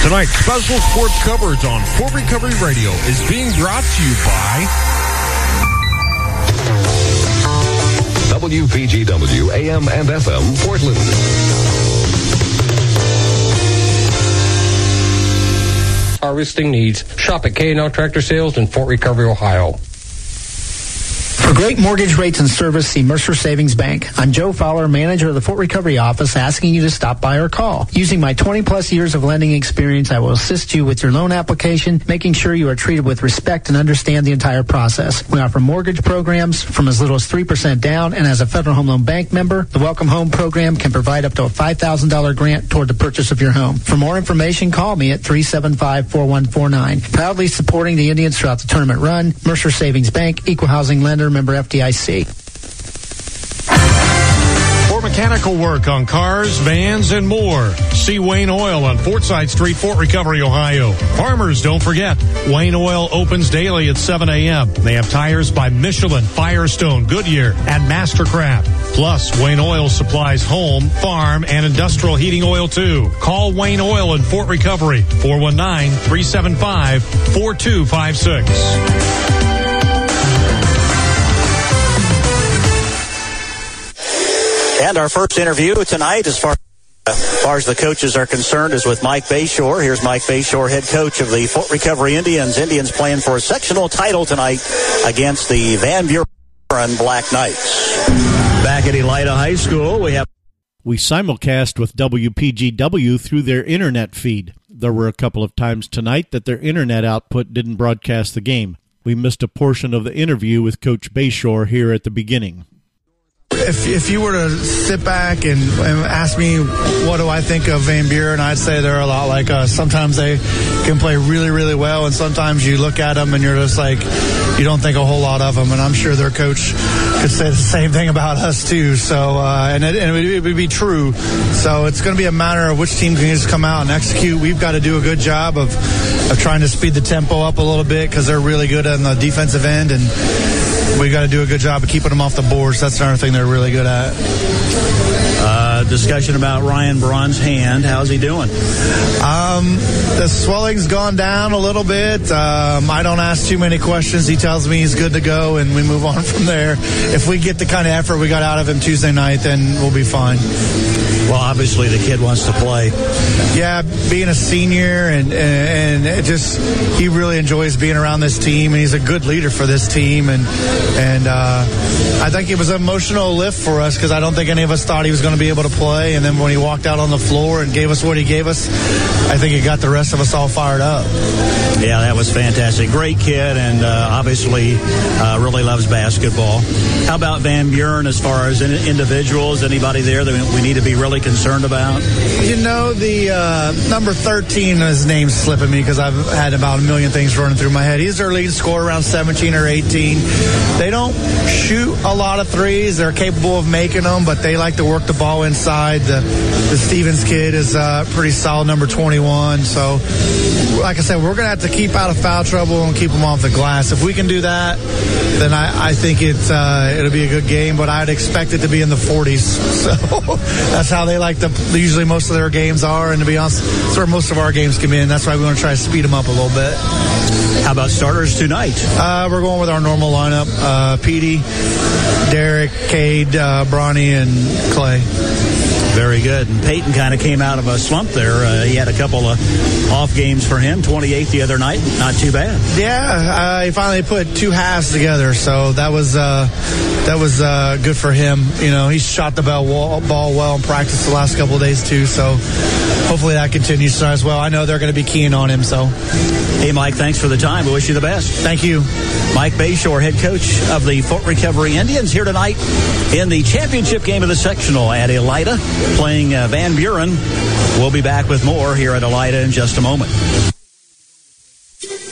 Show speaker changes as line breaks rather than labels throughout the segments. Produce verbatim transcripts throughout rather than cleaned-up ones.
Tonight's special sports coverage on Fort Recovery Radio is being brought to you by
W P G W A M and F M Portland.
Harvesting needs. Shop at K and L Tractor Sales in Fort Recovery, Ohio.
For great mortgage rates and service, see Mercer Savings Bank. I'm Joe Fowler, manager of the Fort Recovery office, asking you to stop by or call. Using my twenty plus years of lending experience, I will assist you with your loan application, making sure you are treated with respect and understand the entire process. We offer mortgage programs from as little as three percent down, and as a Federal Home Loan Bank member, the Welcome Home program can provide up to a five thousand dollars grant toward the purchase of your home. For more information, call me at three seven five, four one four nine. Proudly supporting the Indians throughout the tournament run, Mercer Savings Bank, Equal Housing Lender, member F D I C.
For mechanical work on cars, vans, and more, see Wayne Oil on Fortside Street, Fort Recovery, Ohio. Farmers, don't forget, Wayne Oil opens daily at seven a.m. They have tires by Michelin, Firestone, Goodyear, and Mastercraft. Plus, Wayne Oil supplies home, farm, and industrial heating oil, too. Call Wayne Oil in Fort Recovery, four one nine, three seven five, four two five six.
And our first interview tonight, as far, as far as the coaches are concerned, is with Mike Bayshore. Here's Mike Bayshore, head coach of the Fort Recovery Indians. Indians playing for a sectional title tonight against the Van Buren Black Knights. Back at Elida High School, we have...
We simulcast with W P G W through their internet feed. There were a couple of times tonight that their internet output didn't broadcast the game. We missed a portion of the interview with Coach Bayshore here at the beginning.
If if you were to sit back and, and ask me what do I think of Van Buren, I'd say they're a lot like us. Sometimes they can play really, really well, and sometimes you look at them and you're just like, you don't think a whole lot of them. And I'm sure their coach could say the same thing about us too. So uh, and, it, and it, would, it would be true. So it's going to be a matter of which team can just come out and execute. We've got to do a good job of of trying to speed the tempo up a little bit because they're really good on the defensive end, and we got to do a good job of keeping them off the boards. That's another thing they're really good at.
Uh, discussion about Ryan Braun's hand. How's he doing?
Um, the swelling's gone down a little bit. Um, I don't ask too many questions. He tells me he's good to go, and we move on from there. If we get the kind of effort we got out of him Tuesday night, then we'll be fine.
Well, obviously the kid wants to play.
Yeah, being a senior, and and it just he really enjoys being around this team, and he's a good leader for this team, and and uh, I think it was an emotional lift for us because I don't think any of us thought he was going to be able to play, and then when he walked out on the floor and gave us what he gave us, I think it got the rest of us all fired up.
Yeah, that was fantastic. Great kid, and uh, obviously uh, really loves basketball. How about Van Buren as far as in- individuals? Anybody there that we need to be really concerned about?
You know, the uh, number thirteen, his name's slipping me because I've had about a million things running through my head. He's their lead scorer, around seventeen or eighteen. They don't shoot a lot of threes. They're capable of making them, but they like to work the ball inside. The, the Stevens kid is uh, pretty solid, number twenty-one. So, like I said, we're going to have to keep out of foul trouble and keep them off the glass. If we can do that, then I, I think it's, uh, it'll be a good game, but I'd expect it to be in the forties. So that's how they like to, usually most of their games are, and to be honest, that's where most of our games come in. That's why we want to try to speed them up a little bit.
How about starters tonight?
Uh, we're going with our normal lineup. Uh, Petey, Derek, Cade, uh, Bronny, and Clay.
Very good. And Peyton kind of came out of a slump there. Uh, he had a couple of off games for him, twenty-eighth the other night. Not too bad.
Yeah, uh, he finally put two halves together, so that was uh, that was uh, good for him. You know, he shot the ball, ball well in practice the last couple of days too, so hopefully that continues as well. I know they're going to be keen on him. So,
hey, Mike, thanks for the time. We wish you the best.
Thank you.
Mike Bayshore, head coach of the Fort Recovery Indians, here tonight in the championship game of the sectional at Elida, playing uh, Van Buren. We'll be back with more here at Elida in just a moment.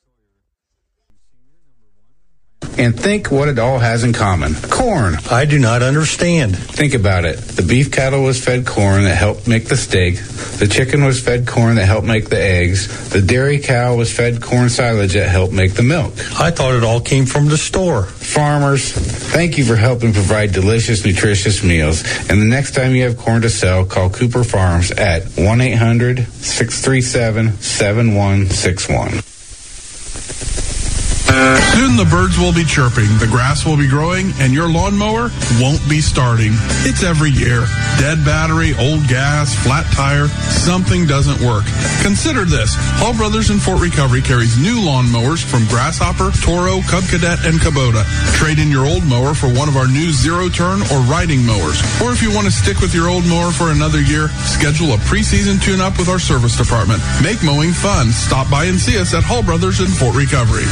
Sawyer. and think what it all has in common. Corn.
I do not understand.
Think about it. The beef cattle was fed corn that helped make the steak. The chicken was fed corn that helped make the eggs. The dairy cow was fed corn silage that helped make the milk.
I thought it all came from the store.
Farmers, thank you for helping provide delicious, nutritious meals. And the next time you have corn to sell, call Cooper Farms at one eight hundred, six three seven, seven one six one.
Soon the birds will be chirping, the grass will be growing, and your lawnmower won't be starting. It's every year. Dead battery, old gas, flat tire, something doesn't work. Consider this. Hall Brothers in Fort Recovery carries new lawnmowers from Grasshopper, Toro, Cub Cadet, and Kubota. Trade in your old mower for one of our new zero-turn or riding mowers. Or if you want to stick with your old mower for another year, schedule a preseason tune-up with our service department. Make mowing fun. Stop by and see us at Hall Brothers in Fort Recovery.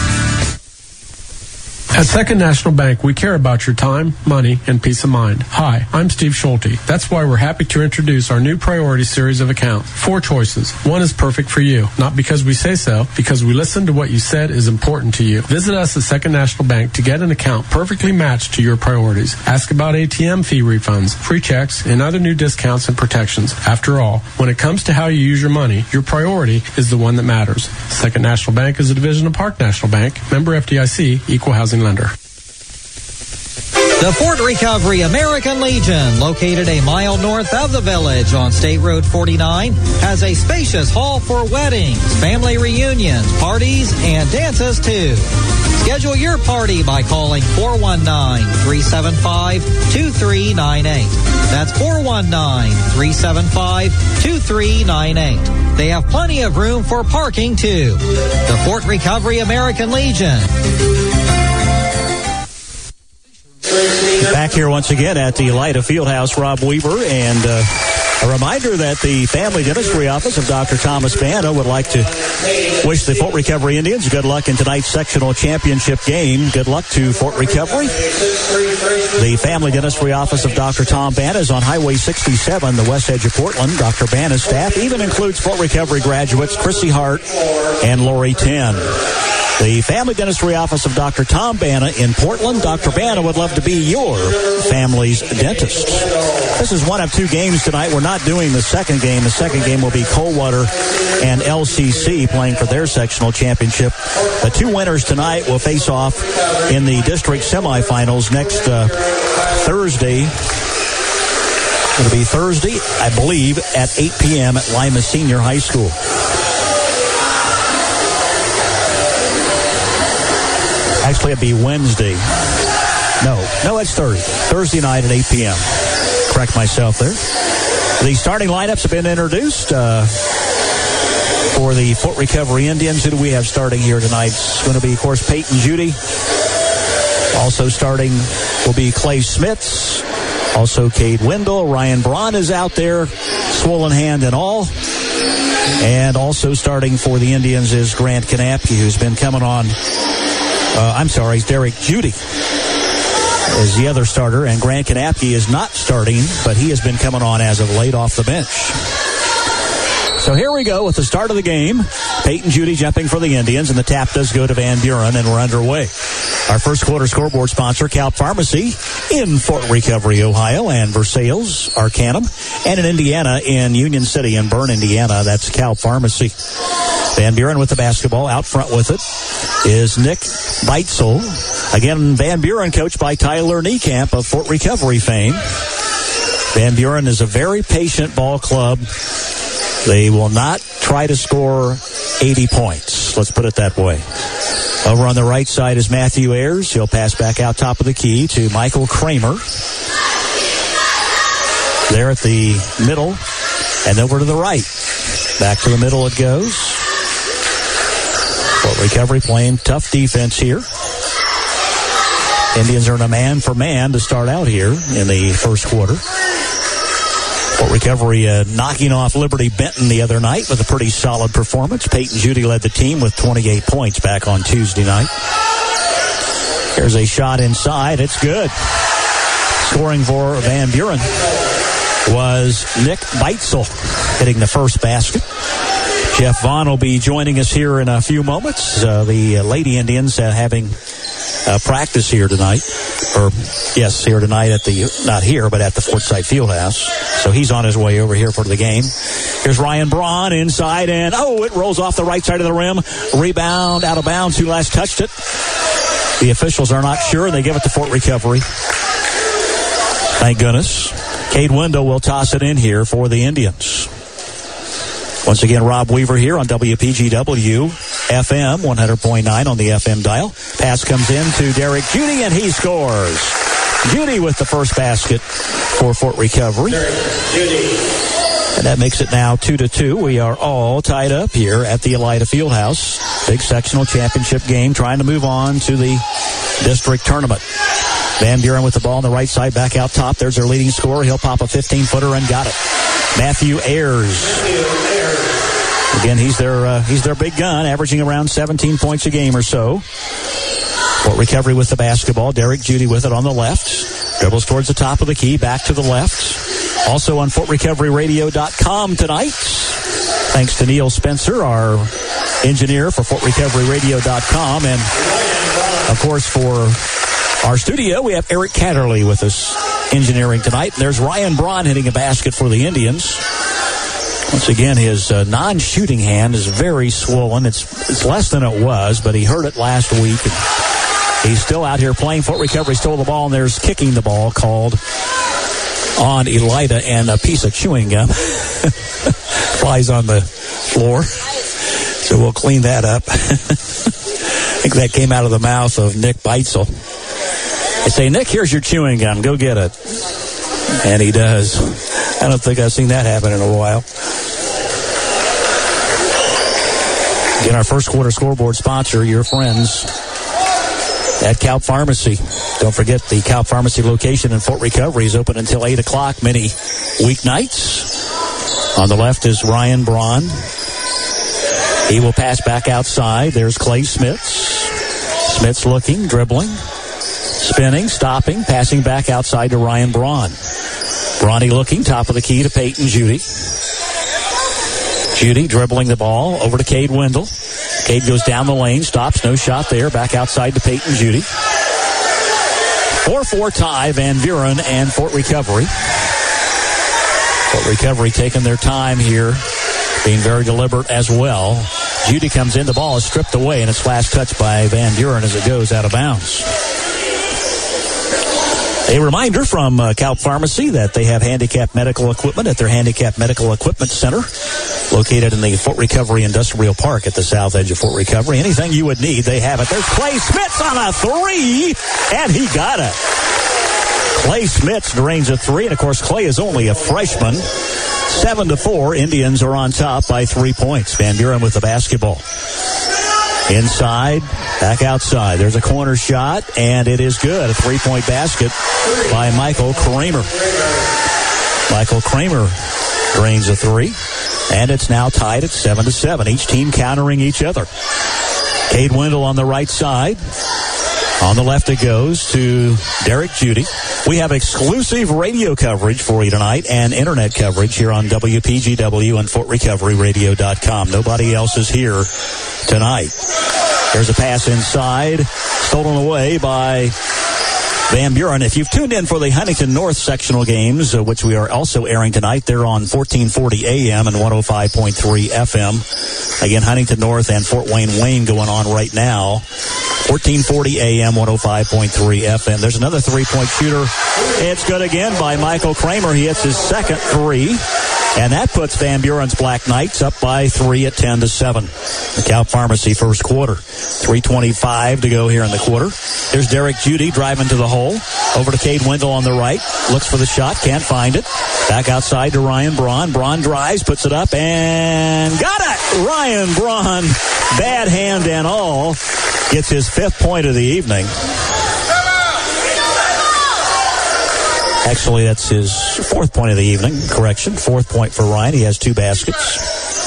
At Second National Bank, we care about your time, money, and peace of mind. Hi, I'm Steve Schulte. That's why we're happy to introduce our new priority series of accounts. Four choices. One is perfect for you. Not because we say so, because we listen to what you said is important to you. Visit us at Second National Bank to get an account perfectly matched to your priorities. Ask about A T M fee refunds, free checks, and other new discounts and protections. After all, when it comes to how you use your money, your priority is the one that matters. Second National Bank is a division of Park National Bank, member F D I C, equal housing lender.
The Fort Recovery American Legion, located a mile north of the village on State Road forty-nine, has a spacious hall for weddings, family reunions, parties, and dances too. Schedule your party by calling four one nine, three seven five, two three nine eight. That's four one nine, three seven five, two three nine eight. They have plenty of room for parking too. The Fort Recovery American Legion.
Back here once again at the Elida Fieldhouse, Rob Weaver, and uh, a reminder that the Family Dentistry Office of Doctor Thomas Bana would like to wish the Fort Recovery Indians good luck in tonight's sectional championship game. Good luck to Fort Recovery. The Family Dentistry Office of Doctor Tom Bana is on Highway sixty-seven, the west edge of Portland. Doctor Bana's staff even includes Fort Recovery graduates Chrissy Hart and Lori Ten. The Family Dentistry Office of Doctor Tom Bana in Portland. Doctor Bana would love to be your family's dentist. This is one of two games tonight. We're not doing the second game. The second game will be Coldwater and L C C playing for their sectional championship. The two winners tonight will face off in the district semifinals next uh, Thursday. It'll be Thursday, I believe, at eight p.m. at Lima Senior High School. Actually, it'd be Wednesday. No, no, it's Thursday. Thursday night at eight p.m. Correct myself there. The starting lineups have been introduced uh, for the Fort Recovery Indians. Who do we have starting here tonight? It's going to be, of course, Peyton Judy. Also starting will be Clay Smits. Also Cade Wendell. Ryan Braun is out there, swollen hand and all. And also starting for the Indians is Grant Kanapke, who's been coming on. Uh, I'm sorry, Derek Judy is the other starter, and Grant Kanapke is not starting, but he has been coming on as of late off the bench. So here we go with the start of the game. Peyton Judy jumping for the Indians, and the tap does go to Van Buren, and we're underway. Our first quarter scoreboard sponsor, Calp Pharmacy in Fort Recovery, Ohio, and Versailles, Arcanum, and in Indiana, in Union City and Bern, Indiana. That's Calp Pharmacy. Van Buren with the basketball. Out front with it is Nick Beitzel. Again, Van Buren coached by Tyler Niekamp of Fort Recovery fame. Van Buren is a very patient ball club. They will not try to score eighty points. Let's put it that way. Over on the right side is Matthew Ayers. He'll pass back out top of the key to Michael Kramer. There at the middle and over to the right. Back to the middle it goes. Fort Recovery playing tough defense here. Indians are in a man for man to start out here in the first quarter. Fort Recovery uh, knocking off Liberty Benton the other night with a pretty solid performance. Peyton Judy led the team with twenty-eight points back on Tuesday night. There's a shot inside. It's good. Scoring for Van Buren was Nick Beitzel hitting the first basket. Jeff Vaughn will be joining us here in a few moments. Uh, the uh, Lady Indians uh, having uh, practice here tonight. Or, yes, here tonight at the, not here, but at the Forsyth Fieldhouse. So he's on his way over here for the game. Here's Ryan Braun inside, and oh, it rolls off the right side of the rim. Rebound out of bounds. Who last touched it? The officials are not sure, and they give it to Fort Recovery. Thank goodness. Cade Wendell will toss it in here for the Indians. Once again, Rob Weaver here on W P G W F M one hundred point nine on the F M dial. Pass comes in to Derek Judy, and he scores. Judy with the first basket for Fort Recovery. And that makes it now two to two. We are all tied up here at the Elida Fieldhouse. Big sectional championship game, trying to move on to the district tournament. Van Buren with the ball on the right side, back out top. There's their leading scorer. He'll pop a fifteen-footer and got it. Matthew Ayers. Again, he's their uh, he's their big gun, averaging around seventeen points a game or so. Fort Recovery with the basketball. Derek Judy with it on the left. Dribbles towards the top of the key, back to the left. Also on Fort Recovery Radio dot com tonight. Thanks to Neil Spencer, our engineer for Fort Recovery Radio dot com. And, of course, for our studio, we have Eric Catterley with us engineering tonight. And there's Ryan Braun hitting a basket for the Indians. Once again, his uh, non-shooting hand is very swollen. It's it's less than it was, but he hurt it last week. And he's still out here playing. Fort Recovery stole the ball, and there's kicking the ball called on Elida, and a piece of chewing gum flies on the floor. So we'll clean that up. I think that came out of the mouth of Nick Beitzel. They say, Nick, here's your chewing gum. Go get it. And he does. I don't think I've seen that happen in a while. Again, our first quarter scoreboard sponsor, your friends at Calp Pharmacy. Don't forget the Calp Pharmacy location in Fort Recovery is open until eight o'clock many weeknights. On the left is Ryan Braun. He will pass back outside. There's Clay Smits. Smits looking, dribbling, spinning, stopping, passing back outside to Ryan Braun. Bronny looking, top of the key to Peyton Judy. Judy dribbling the ball over to Cade Wendell. Cade goes down the lane, stops, no shot there. Back outside to Peyton Judy. four four tie, Van Buren and Fort Recovery. Fort Recovery taking their time here, being very deliberate as well. Judy comes in, the ball is stripped away, and it's last touched by Van Buren as it goes out of bounds. A reminder from uh, Calp Pharmacy that they have handicapped medical equipment at their Handicapped Medical Equipment Center, located in the Fort Recovery Industrial Park at the south edge of Fort Recovery. Anything you would need, they have it. There's Clay Smits on a three, and he got it. Clay Smits drains a three, and of course Clay is only a freshman. Seven to four, Indians are on top by three points. Van Buren with the basketball. Inside, back outside. There's a corner shot, and it is good. A three-point basket by Michael Kramer. Michael Kramer drains a three, and it's now tied at seven to seven. Each team countering each other. Cade Wendell on the right side. On the left it goes to Derek Judy. We have exclusive radio coverage for you tonight and internet coverage here on W P G W and Fort Recovery Radio dot com. Nobody else is here tonight. There's a pass inside, stolen away by Van Buren. If you've tuned in for the Huntington North sectional games, uh, which we are also airing tonight, they're on fourteen forty A M and one oh five point three F M. Again, Huntington North and Fort Wayne Wayne going on right now. fourteen forty A M, one oh five point three F M. There's another three-point shooter. It's good again by Michael Kramer. He hits his second three. And that puts Van Buren's Black Knights up by three at ten to seven. The Calp Pharmacy first quarter. three twenty-five to go here in the quarter. There's Derek Judy driving to the hole. Over to Cade Wendell on the right. Looks for the shot. Can't find it. Back outside to Ryan Braun. Braun drives, puts it up, and got it! Ryan Braun, bad hand and all, gets his fifth point of the evening. Actually, that's his fourth point of the evening. Correction, fourth point for Ryan. He has two baskets.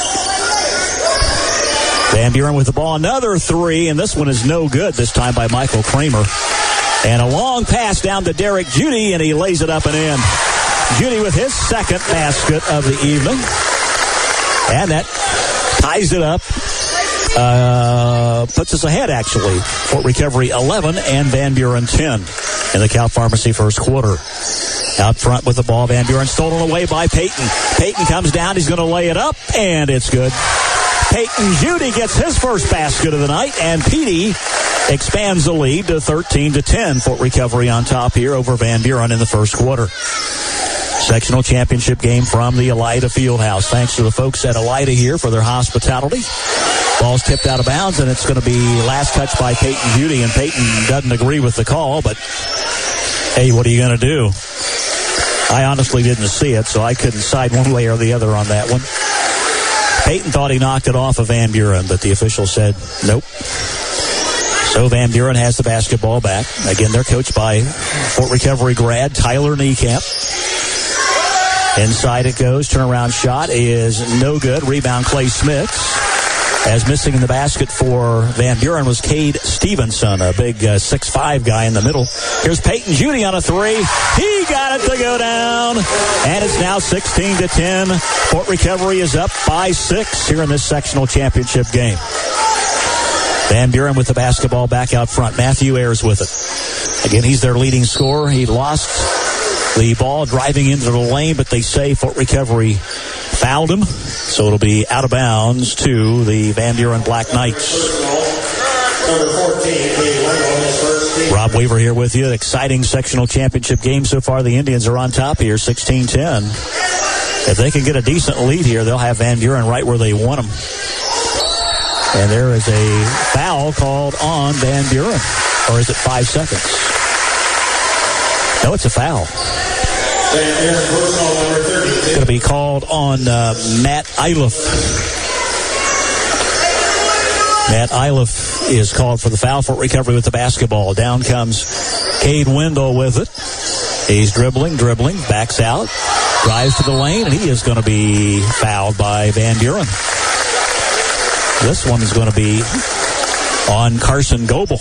Van Buren with the ball. Another three, and this one is no good, this time by Michael Kramer. And a long pass down to Derek Judy, and he lays it up and in. Judy with his second basket of the evening. And that ties it up uh, puts us ahead, actually. Fort Recovery eleven and Van Buren ten in the Cal Pharmacy first quarter. Out front with the ball, Van Buren stolen away by Peyton. Peyton comes down, he's going to lay it up, and it's good. Peyton Judy gets his first basket of the night, and Petey expands the lead to thirteen to ten. Fort Recovery on top here over Van Buren in the first quarter. Sectional championship game from the Elida Fieldhouse. Thanks to the folks at Elida here for their hospitality. Ball's tipped out of bounds, and it's going to be last touch by Peyton Judy, and Peyton doesn't agree with the call, but hey, what are you going to do? I honestly didn't see it, so I couldn't side one way or the other on that one. Peyton thought he knocked it off of Van Buren, but the official said nope. So Van Buren has the basketball back. Again, they're coached by Fort Recovery grad Tyler Niekamp. Inside it goes. Turnaround shot is no good. Rebound, Clay Smith. As missing in the basket for Van Buren was Cade Stevenson, a big uh, six five guy in the middle. Here's Peyton Judy on a three. He got it to go down. And it's now sixteen to ten. Fort Recovery is up by six here in this sectional championship game. Van Buren with the basketball back out front. Matthew Ayers with it. Again, he's their leading scorer. He lost the ball driving into the lane, but they say Fort Recovery fouled him. So it'll be out of bounds to the Van Buren Black Knights. Rob Weaver here with you. Exciting sectional championship game so far. The Indians are on top here, sixteen ten. If they can get a decent lead here, they'll have Van Buren right where they want them. And there is a foul called on Van Buren. Or is it five seconds? No, it's a foul. It's going to be called on uh, Matt Iliff. Matt Iliff is called for the foul. Fort Recovery with the basketball. Down comes Cade Wendell with it. He's dribbling, dribbling, backs out, drives to the lane, and he is going to be fouled by Van Buren. This one is going to be on Carson Goebel.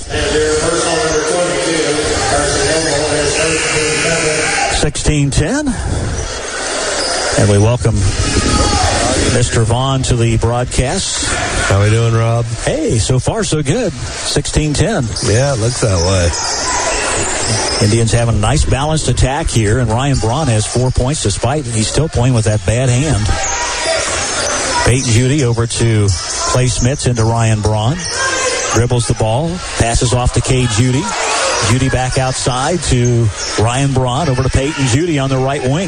sixteen ten. And we welcome Mister Vaughn to the broadcast.
How we doing, Rob?
Hey, so far so good. sixteen ten.
Yeah, it looks that way.
Indians having a nice balanced attack here, and Ryan Braun has four points despite he's still playing with that bad hand. Peyton Judy over to Clay Smith into Ryan Braun. Dribbles the ball, passes off to Cade Judy. Judy back outside to Ryan Braun, over to Peyton Judy on the right wing.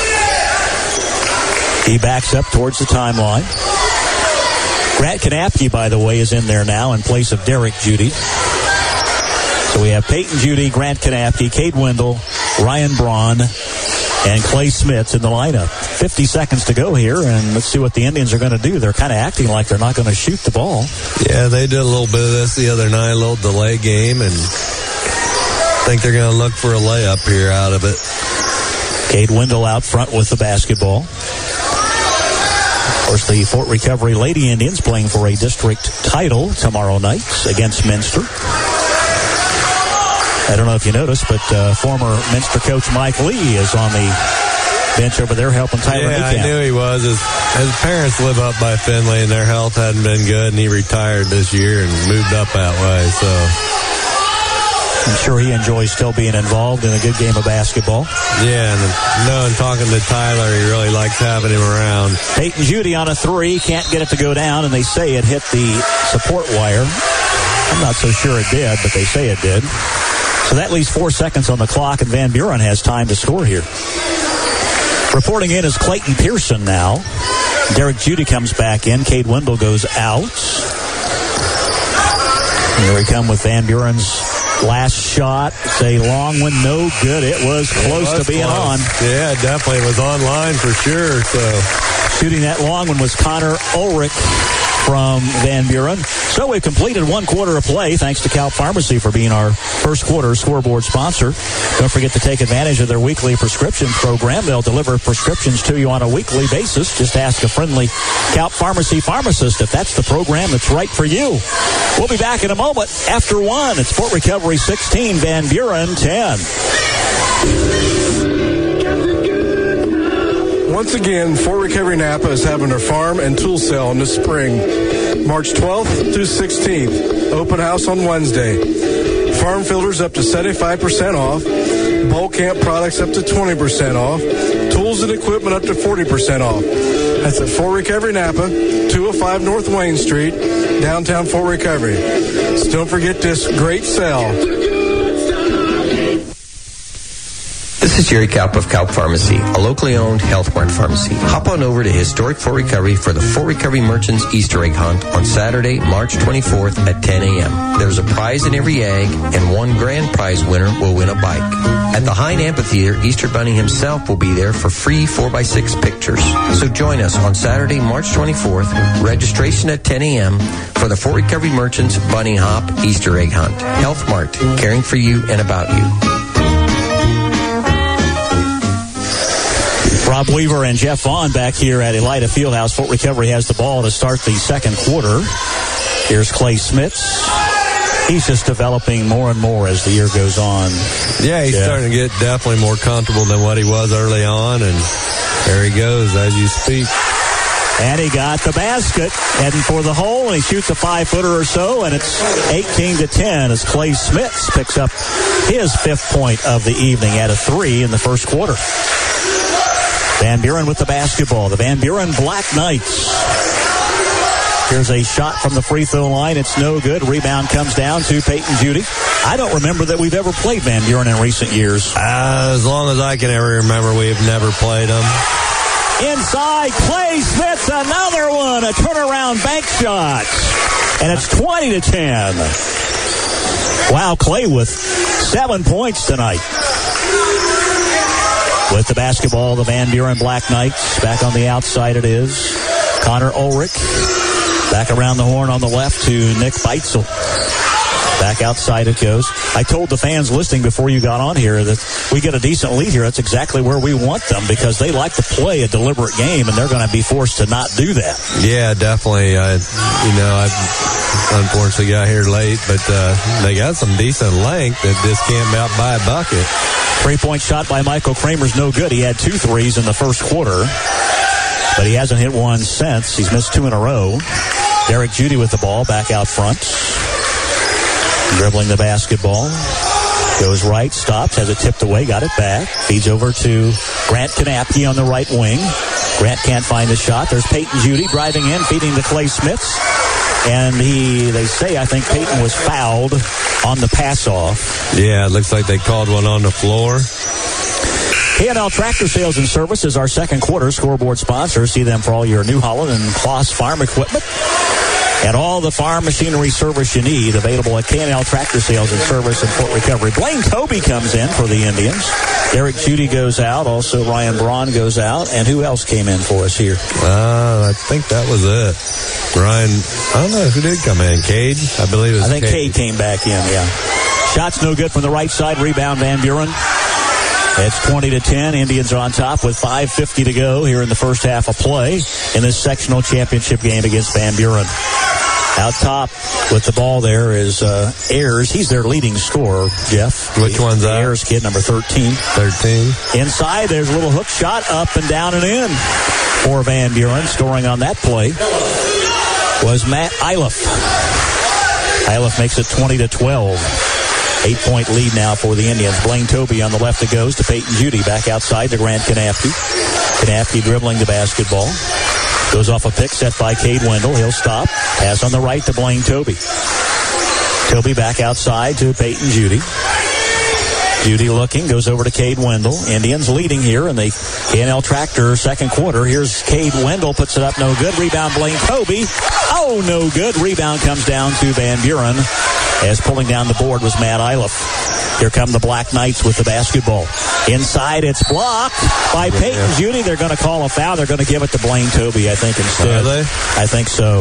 He backs up towards the timeline. Grant Kanapke, by the way, is in there now in place of Derek Judy. So we have Peyton Judy, Grant Kanapke, Cade Wendell, Ryan Braun, and Clay Smith in the lineup. fifty seconds to go here, and let's see what the Indians are going to do. They're kind of acting like they're not going to shoot the ball.
Yeah, they did a little bit of this the other night, a little delay game, and I think they're going to look for a layup here out of it.
Cade Wendell out front with the basketball. Of course, the Fort Recovery Lady Indians playing for a district title tomorrow night against Minster. I don't know if you noticed, but uh, former Minster coach Mike Lee is on the bench over there helping Tyler
Yeah,
Niekamp.
I knew he was. His, his parents live up by Finley, and their health hadn't been good, and he retired this year and moved up that way. So
I'm sure he enjoys still being involved in a good game of basketball.
Yeah, and knowing, talking to Tyler, he really likes having him around.
Peyton Judy on a three, can't get it to go down, and they say it hit the support wire. I'm not so sure it did, but they say it did. So that leaves four seconds on the clock, and Van Buren has time to score here. Reporting in is Clayton Pearson now. Derek Judy comes back in. Cade Wendell goes out. Here we come with Van Buren's last shot. It's a long one, no good. It was close it was to being
close.
on.
Yeah, definitely was online for sure. So
shooting that long one was Connor Ulrich from Van Buren. So we've completed one quarter of play, thanks to Cal Pharmacy for being our first quarter scoreboard sponsor. Don't forget to take advantage of their weekly prescription program. They'll deliver prescriptions to you on a weekly basis. Just ask a friendly Cal Pharmacy pharmacist if that's the program that's right for you. We'll be back in a moment after one. It's Fort Recovery sixteen, Van Buren ten.
Once again, Fort Recovery Napa is having their farm and tool sale in the spring.
March twelfth through sixteenth. Open house on Wednesday. Farm filters up to seventy-five percent off. Bulk camp products up to twenty percent off. Tools and equipment up to forty percent off. That's at Fort Recovery Napa, two oh five North Wayne Street, downtown Fort Recovery. So don't forget this great sale.
This is Jerry Kaup of Kaup Pharmacy, a locally owned Health Mart pharmacy. Hop on over to historic Fort Recovery for the Fort Recovery Merchants Easter egg hunt on Saturday, March twenty-fourth at ten a.m. There's a prize in every egg, and one grand prize winner will win a bike. At the Hine Amphitheater, Easter Bunny himself will be there for free four by six pictures. So join us on Saturday, March twenty-fourth, registration at ten a.m. for the Fort Recovery Merchants Bunny Hop Easter egg hunt. Health Mart, caring for you and about you.
Rob Weaver and Jeff Vaughn back here at Elida Fieldhouse. Fort Recovery has the ball to start the second quarter. Here's Clay Smits. He's just developing more and more as the year goes on.
Yeah, he's
yeah.
starting to get definitely more comfortable than what he was early on, and there he goes as you speak.
And he got the basket, heading for the hole, and he shoots a five-footer or so, and it's eighteen to ten as Clay Smits picks up his fifth point of the evening at a three in the first quarter. Van Buren with the basketball. The Van Buren Black Knights. Here's a shot from the free throw line. It's no good. Rebound comes down to Peyton Judy. I don't remember that we've ever played Van Buren in recent years.
Uh, as long as I can ever remember, we've never played them.
Inside, Clay Smits, another one. A turnaround bank shot. And it's twenty to ten. Wow, Clay with seven points tonight. With the basketball, the Van Buren Black Knights. Back on the outside it is. Connor Ulrich. Back around the horn on the left to Nick Beitzel. Back outside it goes. I told the fans listening before you got on here that we get a decent lead here. That's exactly where we want them because they like to play a deliberate game, and they're going to be forced to not do that.
Yeah, definitely. I, you know, I unfortunately got here late, but uh, they got some decent length that just can't about buy a bucket.
Three-point shot by Michael Kramer's no good. He had two threes in the first quarter, but he hasn't hit one since. He's missed two in a row. Derek Judy with the ball back out front. Dribbling the basketball. Goes right, stops, has it tipped away, got it back. Feeds over to Grant Kanapke on the right wing. Grant can't find the shot. There's Peyton Judy driving in, feeding to Clay Smits. And he, they say, I think Peyton was fouled on the pass-off.
Yeah, it looks like they called one on the floor.
K and L Tractor Sales and Service is our second quarter scoreboard sponsor. See them for all your New Holland and Kloss farm equipment. And all the farm machinery service you need, available at K and L Tractor Sales and Service in Fort Recovery. Blaine Toby comes in for the Indians. Derek Judy goes out. Also, Ryan Braun goes out. And who else came in for us here?
Uh, I think that was it. Ryan, I don't know who did come in. Cade? I believe it was
I think
Cade.
Cade came back in, yeah. Shot's no good from the right side. Rebound, Van Buren. It's twenty to ten. Indians are on top with five fifty to go here in the first half of play in this sectional championship game against Van Buren. Out top with the ball there is uh, Ayers. He's their leading scorer, Jeff.
Which one's that?
Ayers kid, number thirteen.
thirteen.
Inside, there's a little hook shot up and down and in for Van Buren. Scoring on that play was Matt Iliff. Iliff makes it twenty to twelve. Eight-point lead now for the Indians. Blaine Toby on the left it goes to Peyton Judy. Back outside to Grant Kanapke. Kanapke dribbling the basketball. Goes off a pick set by Cade Wendell. He'll stop. Pass on the right to Blaine Toby. Toby back outside to Peyton Judy. Judy looking, goes over to Cade Wendell. Indians leading here in the K and L Tractor second quarter. Here's Cade Wendell, puts it up, no good. Rebound, Blaine Toby. Oh, no good. Rebound comes down to Van Buren, as pulling down the board was Matt Iliff. Here come the Black Knights with the basketball. Inside, it's blocked by Peyton yeah. Judy. They're going to call a foul. They're going to give it to Blaine Toby, I think, instead.
Are they?
I think so.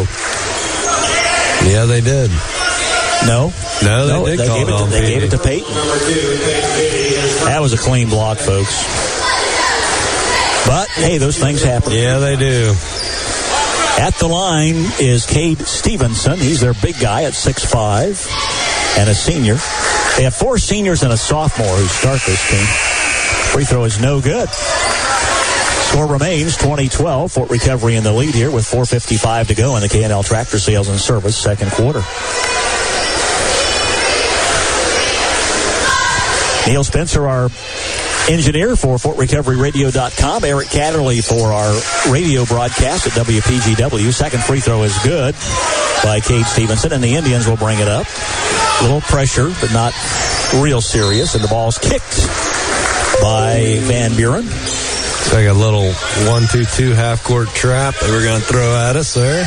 Yeah, they did.
No.
No, they
no,
did
they
call
gave it,
it
to,
on
They
Peyton.
gave it to Peyton. That was a clean block, folks. But, hey, those things happen.
Yeah, they do.
At the line is Cade Stevenson. He's their big guy at six five and a senior. They have four seniors and a sophomore who start this team. Free throw is no good. Score remains twenty twelve. Fort Recovery in the lead here with four fifty-five to go in the K and L Tractor Sales and Service second quarter. Neil Spencer, our engineer for Fort Recovery Radio dot com. Eric Catterley for our radio broadcast at W P G W. Second free throw is good by Cade Stevenson, and the Indians will bring it up. A little pressure, but not real serious, and the ball's kicked by Van Buren.
It's like a little one two two half-court trap that we're going to throw at us there.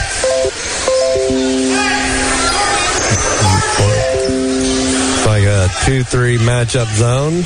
It's like a two three matchup zone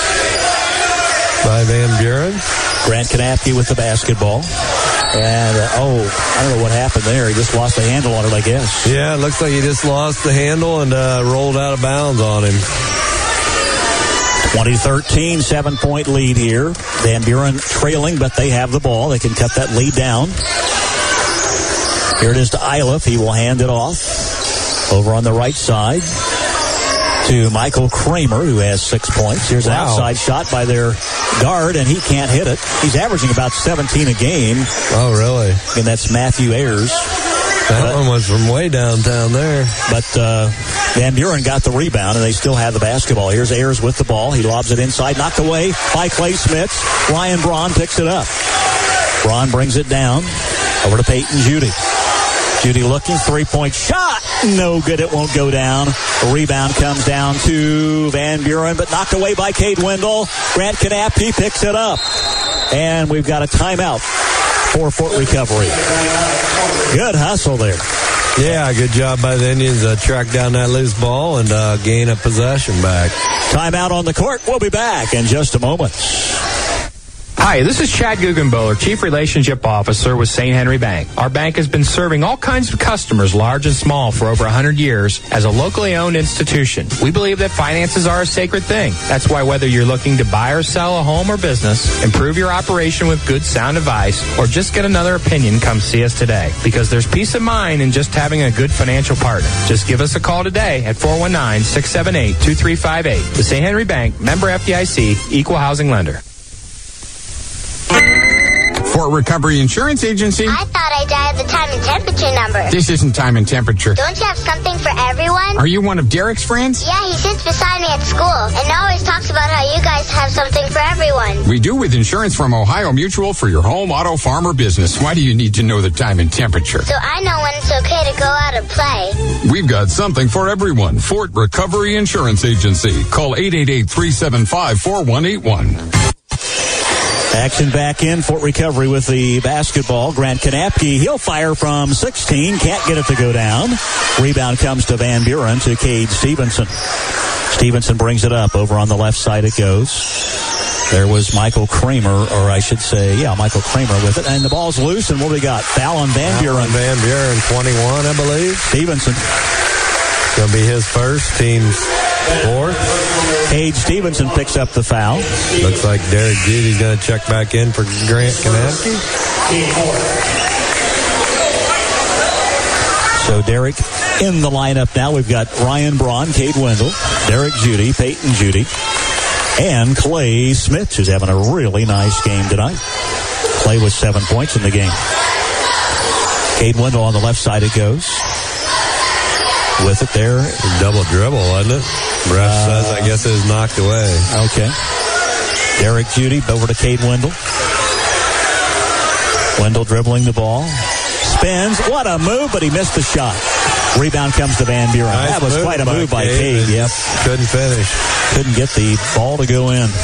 by Van Buren.
Grant Kanapke with the basketball. And, uh, oh, I don't know what happened there. He just lost the handle on it, I guess.
Yeah, it looks like he just lost the handle and uh, rolled out of bounds on him.
twenty thirteen, seven-point lead here. Van Buren trailing, but they have the ball. They can cut that lead down. Here it is to Iliff. He will hand it off over on the right side to Michael Kramer, who has six points. Here's wow. an outside shot by their guard, and he can't hit it. He's averaging about seventeen a game.
Oh, really?
And that's Matthew Ayers.
That
but,
one was from way downtown there.
But uh, Van Buren got the rebound, and they still have the basketball. Here's Ayers with the ball. He lobs it inside, knocked away by Clay Smits. Ryan Braun picks it up. Braun brings it down over to Peyton Judy. Judy looking, three-point shot. No good, it won't go down. The rebound comes down to Van Buren, but knocked away by Cade Wendell. Grant Kanapke picks it up. And we've got a timeout for Fort Recovery. Good hustle there.
Yeah, good job by the Indians to track down that loose ball and uh, gain a possession back.
Timeout on the court. We'll be back in just a moment.
Hi, this is Chad Guggenbohler, Chief Relationship Officer with Saint Henry Bank. Our bank has been serving all kinds of customers, large and small, for over one hundred years as a locally owned institution. We believe that finances are a sacred thing. That's why whether you're looking to buy or sell a home or business, improve your operation with good, sound advice, or just get another opinion, come see us today. Because there's peace of mind in just having a good financial partner. Just give us a call today at four one nine, six seven eight, two three five eight. The Saint Henry Bank, member F D I C, equal housing lender.
Fort Recovery Insurance Agency.
I thought I dialed the time and temperature number.
This isn't time and temperature.
Don't you have something for everyone?
Are you one of Derek's friends?
Yeah, he sits beside me at school and always talks about how you guys have something for everyone.
We do with insurance from Ohio Mutual for your home, auto, farm, or business. Why do you need to know the time and temperature?
So I know when it's okay to go out and play.
We've got something for everyone. Fort Recovery Insurance Agency. Call eight eight eight, three seven five, four one eight one.
Action back in. Fort Recovery with the basketball. Grant Kanapke, he'll fire from sixteen. Can't get it to go down. Rebound comes to Van Buren to Cade Stevenson. Stevenson brings it up. Over on the left side it goes. There was Michael Kramer, or I should say, yeah, Michael Kramer with it. And the ball's loose, and what do we got? Foul on Van Buren.
Van Buren, twenty-one, I believe.
Stevenson.
Going to be his first, team's fourth.
Cade Stevenson picks up the foul.
Looks like Derek Judy's going to check back in for Grant Kanapke.
So Derek in the lineup now. We've got Ryan Braun, Cade Wendell, Derek Judy, Peyton Judy, and Clay Smith, who's having a really nice game tonight. Clay with seven points in the game. Cade Wendell on the left side it goes. With it there.
Double dribble, wasn't it? Ref uh, says, I guess it was knocked away.
Okay. Derek Judy over to Cade Wendell. Wendell dribbling the ball. Spins. What a move, but he missed the shot. Rebound comes to Van Buren.
Nice
that was quite a move by Cade. Yep.
Couldn't finish.
Couldn't get the ball to go in.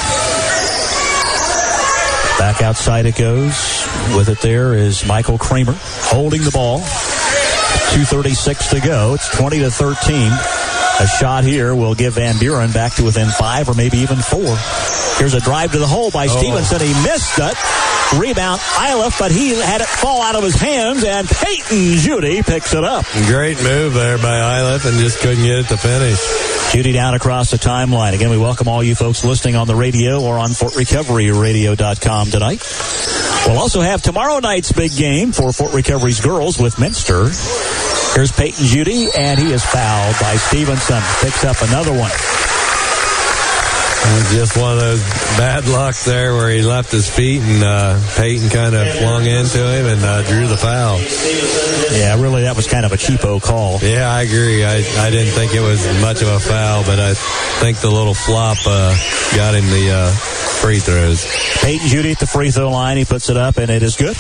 Back outside it goes. With it there is Michael Kramer holding the ball. two thirty-six to go. It's twenty to thirteen. A shot here will give Van Buren back to within five or maybe even four. Here's a drive to the hole by oh. Stevenson. He missed it. Rebound, Iliff, but he had it fall out of his hands, and Peyton Judy picks it up.
Great move there by Iliff, and just couldn't get it to finish.
Judy down across the timeline. Again, we welcome all you folks listening on the radio or on Fort Recovery Radio dot com tonight. We'll also have tomorrow night's big game for Fort Recovery's girls with Minster. Here's Peyton Judy, and he is fouled by Stevenson. Picks up another one.
Just one of those bad luck there where he left his feet and uh, Peyton kind of flung into him and uh, drew the foul.
Yeah, really, that was kind of a cheapo call.
Yeah, I agree. I, I didn't think it was much of a foul, but I think the little flop uh, got him the uh, free throws.
Peyton Judy at the free throw line. He puts it up, and it is good.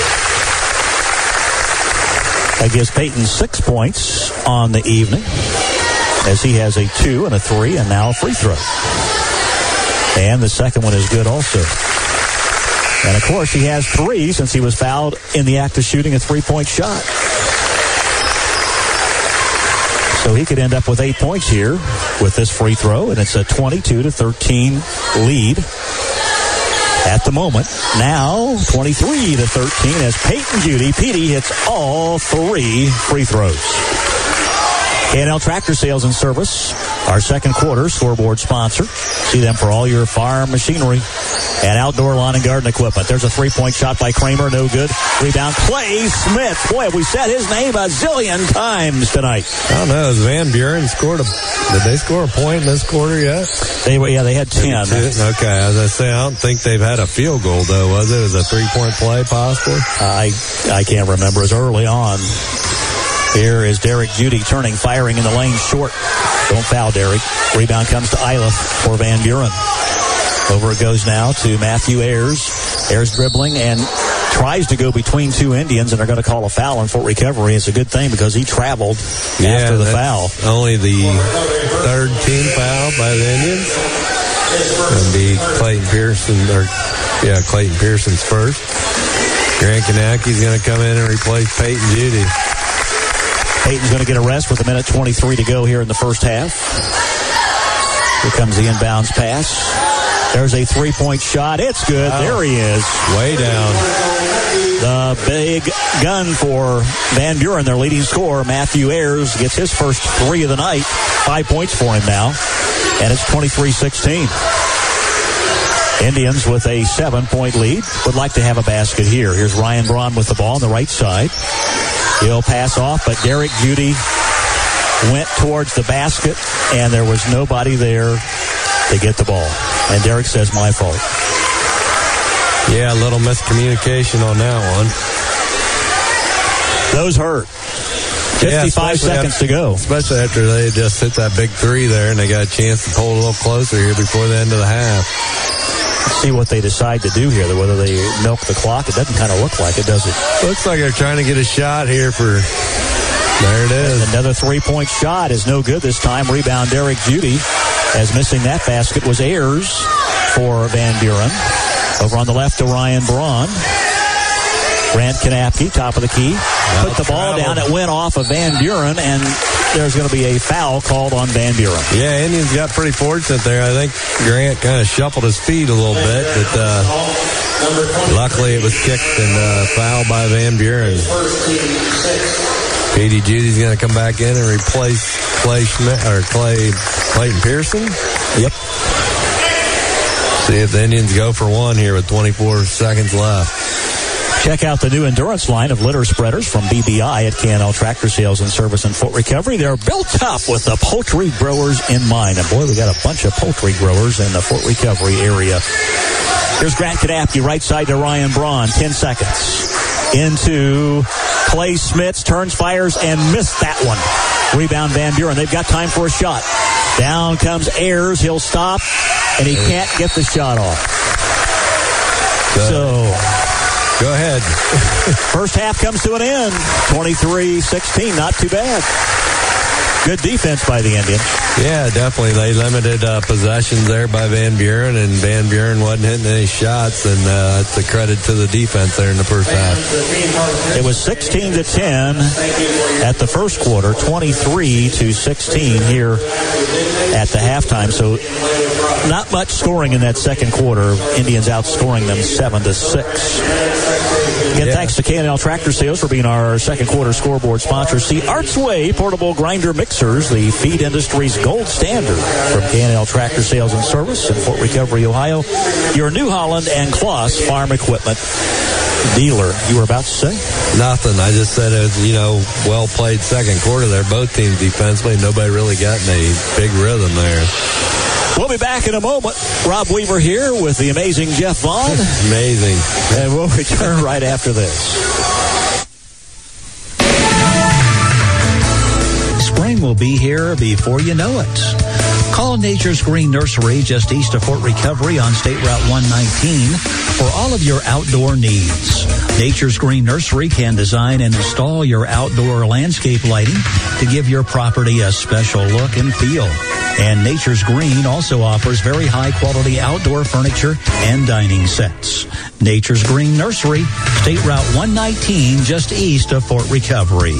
That gives Peyton six points on the evening, as he has a two and a three and now a free throw. And the second one is good also. And, of course, he has three since he was fouled in the act of shooting a three-point shot. So he could end up with eight points here with this free throw, and it's a twenty-two to thirteen lead at the moment. Now, twenty-three to thirteen as Peyton Judy, Petey hits all three free throws. K and L Tractor Sales and Service, our second quarter scoreboard sponsor. See them for all your farm machinery and outdoor lawn and garden equipment. There's a three-point shot by Kramer, no good. Rebound, Clay Smith. Boy, have we said his name a zillion times tonight.
I don't know. Has Van Buren scored a... Did they score a point in this quarter yet?
They were, yeah, they had ten.
Okay, as I say, I don't think they've had a field goal, though, was it? Was it a three-point play, possibly?
I, I can't remember. It was early on. Here is Derek Judy turning, firing in the lane short. Don't foul, Derek. Rebound comes to Iliff for Van Buren. Over it goes now to Matthew Ayers. Ayers dribbling and tries to go between two Indians, and they're going to call a foul on Fort Recovery. It's a good thing because he traveled
yeah,
after the foul.
Only the third team foul by the Indians. It'll be Clayton Pearson, or yeah, Clayton Pearson's first. Grant Kanacki's going to come in and replace Peyton Judy.
Peyton's going to get a rest with a minute twenty-three to go here in the first half. Here comes the inbounds pass. There's a three-point shot. It's good. Wow. There he is.
Way down.
The big gun for Van Buren, their leading scorer. Matthew Ayers gets his first three of the night. Five points for him now. And it's twenty-three sixteen. Indians with a seven-point lead. Would like to have a basket here. Here's Ryan Braun with the ball on the right side. He'll pass off, but Derek Judy went towards the basket, and there was nobody there to get the ball. And Derek says, my fault.
Yeah, a little miscommunication on that one.
Those hurt. fifty-five
yeah,
seconds
after,
to go.
Especially after they just hit that big three there, and they got a chance to pull a little closer here before the end of the half.
Let's see what they decide to do here, whether they milk the clock. It doesn't kind of look like it, does it?
Looks like they're trying to get a shot here for... There it is.
And another three-point shot is no good this time. Rebound, Derek Judy. As missing that basket was Ayers for Van Buren. Over on the left to Ryan Braun. Grant Kanapke, top of the key. Put the ball down. It went off of Van Buren, and there's going to be a foul called on Van Buren.
Yeah, Indians got pretty fortunate there. I think Grant kind of shuffled his feet a little bit, but uh, luckily it was kicked and uh, fouled by Van Buren. P D Judy's going to come back in and replace Clay Schmidt or Clay Clayton Pearson.
Yep.
See if the Indians go for one here with twenty-four seconds left.
Check out the new endurance line of litter spreaders from B B I at K and L Tractor Sales and Service in Fort Recovery. They're built up with the poultry growers in mind. And boy, we got a bunch of poultry growers in the Fort Recovery area. Here's Grant Kanapke, right side to Ryan Braun. Ten seconds. Into Clay Smith, turns, fires, and missed that one. Rebound Van Buren. They've got time for a shot. Down comes Ayers. He'll stop, and he can't get the shot off.
Good.
So...
Go ahead.
First half comes to an end. twenty-three sixteen, not too bad. Good defense by the Indians.
Yeah, definitely. They limited uh, possessions there by Van Buren, and Van Buren wasn't hitting any shots, and uh, it's a credit to the defense there in the first half.
It was sixteen to ten at the first quarter, twenty-three to sixteen here at the halftime. So not much scoring in that second quarter. Indians outscoring them seven to six. Again, yeah. Thanks to K and L Tractor Sales for being our second quarter scoreboard sponsor. See Artsway portable grinder mixers, the feed industry's gold standard, from K and L Tractor Sales and Service in Fort Recovery, Ohio. Your New Holland and Kloss farm equipment dealer. You were about to say?
Nothing. I just said it was, you know, well played second quarter there. Both teams defensively. Nobody really got in a big rhythm there.
We'll be back in a moment. Rob Weaver here with the amazing Jeff Vaughn.
Amazing.
And we'll return right after this.
Spring will be here before you know it. Call Nature's Green Nursery just east of Fort Recovery on State Route one nineteen for all of your outdoor needs. Nature's Green Nursery can design and install your outdoor landscape lighting to give your property a special look and feel. And Nature's Green also offers very high-quality outdoor furniture and dining sets. Nature's Green Nursery, State Route one nineteen, just east of Fort Recovery.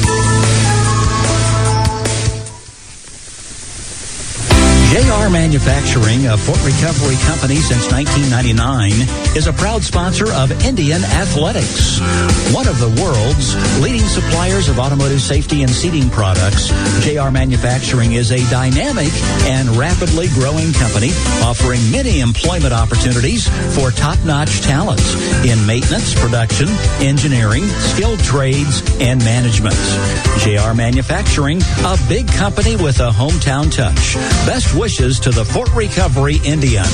J R Manufacturing, a Fort Recovery company since nineteen ninety-nine, is a proud sponsor of Indian Athletics. One of the world's leading suppliers of automotive safety and seating products, J R Manufacturing is a dynamic and rapidly growing company offering many employment opportunities for top-notch talent in maintenance, production, engineering, skilled trades, and management. J R Manufacturing, a big company with a hometown touch. Best wishes to the Fort Recovery Indians.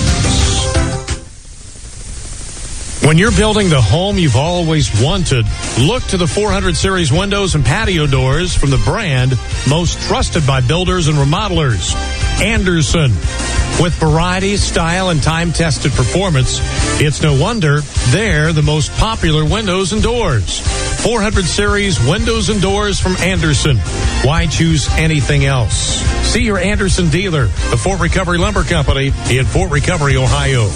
When you're building the home you've always wanted, look to the four hundred series windows and patio doors from the brand most trusted by builders and remodelers, Anderson. With variety, style, and time-tested performance, it's no wonder they're the most popular windows and doors. four hundred series windows and doors from Anderson. Why choose anything else? See your Anderson dealer, the Fort Recovery Lumber Company in Fort Recovery, Ohio.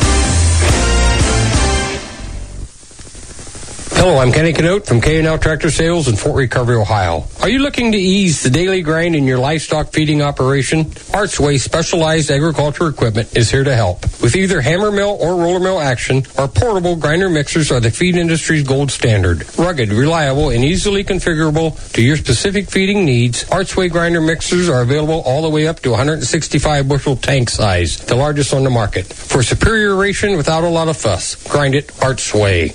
Hello, I'm Kenny Canote from K and L Tractor Sales in Fort Recovery, Ohio. Are you looking to ease the daily grind in your livestock feeding operation? Archway Specialized Agriculture Equipment is here to help. With either hammer mill or roller mill action, our portable grinder mixers are the feed industry's gold standard. Rugged, reliable, and easily configurable to your specific feeding needs, Archway grinder mixers are available all the way up to one hundred sixty-five bushel tank size, the largest on the market. For superior ration without a lot of fuss, grind it Archway.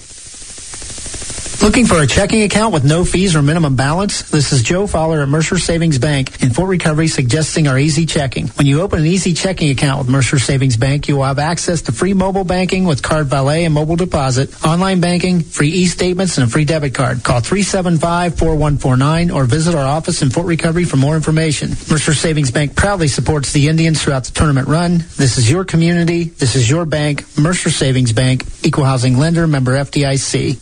Looking for a checking account with no fees or minimum balance? This is Joe Fowler at Mercer Savings Bank in Fort Recovery suggesting our Easy Checking. When you open an Easy Checking account with Mercer Savings Bank, you will have access to free mobile banking with card valet and mobile deposit, online banking, free e-statements, and a free debit card. Call three seven five, four one four nine or visit our office in Fort Recovery for more information. Mercer Savings Bank proudly supports the Indians throughout the tournament run. This is your community. This is your bank. Mercer Savings Bank, Equal Housing Lender, member F D I C.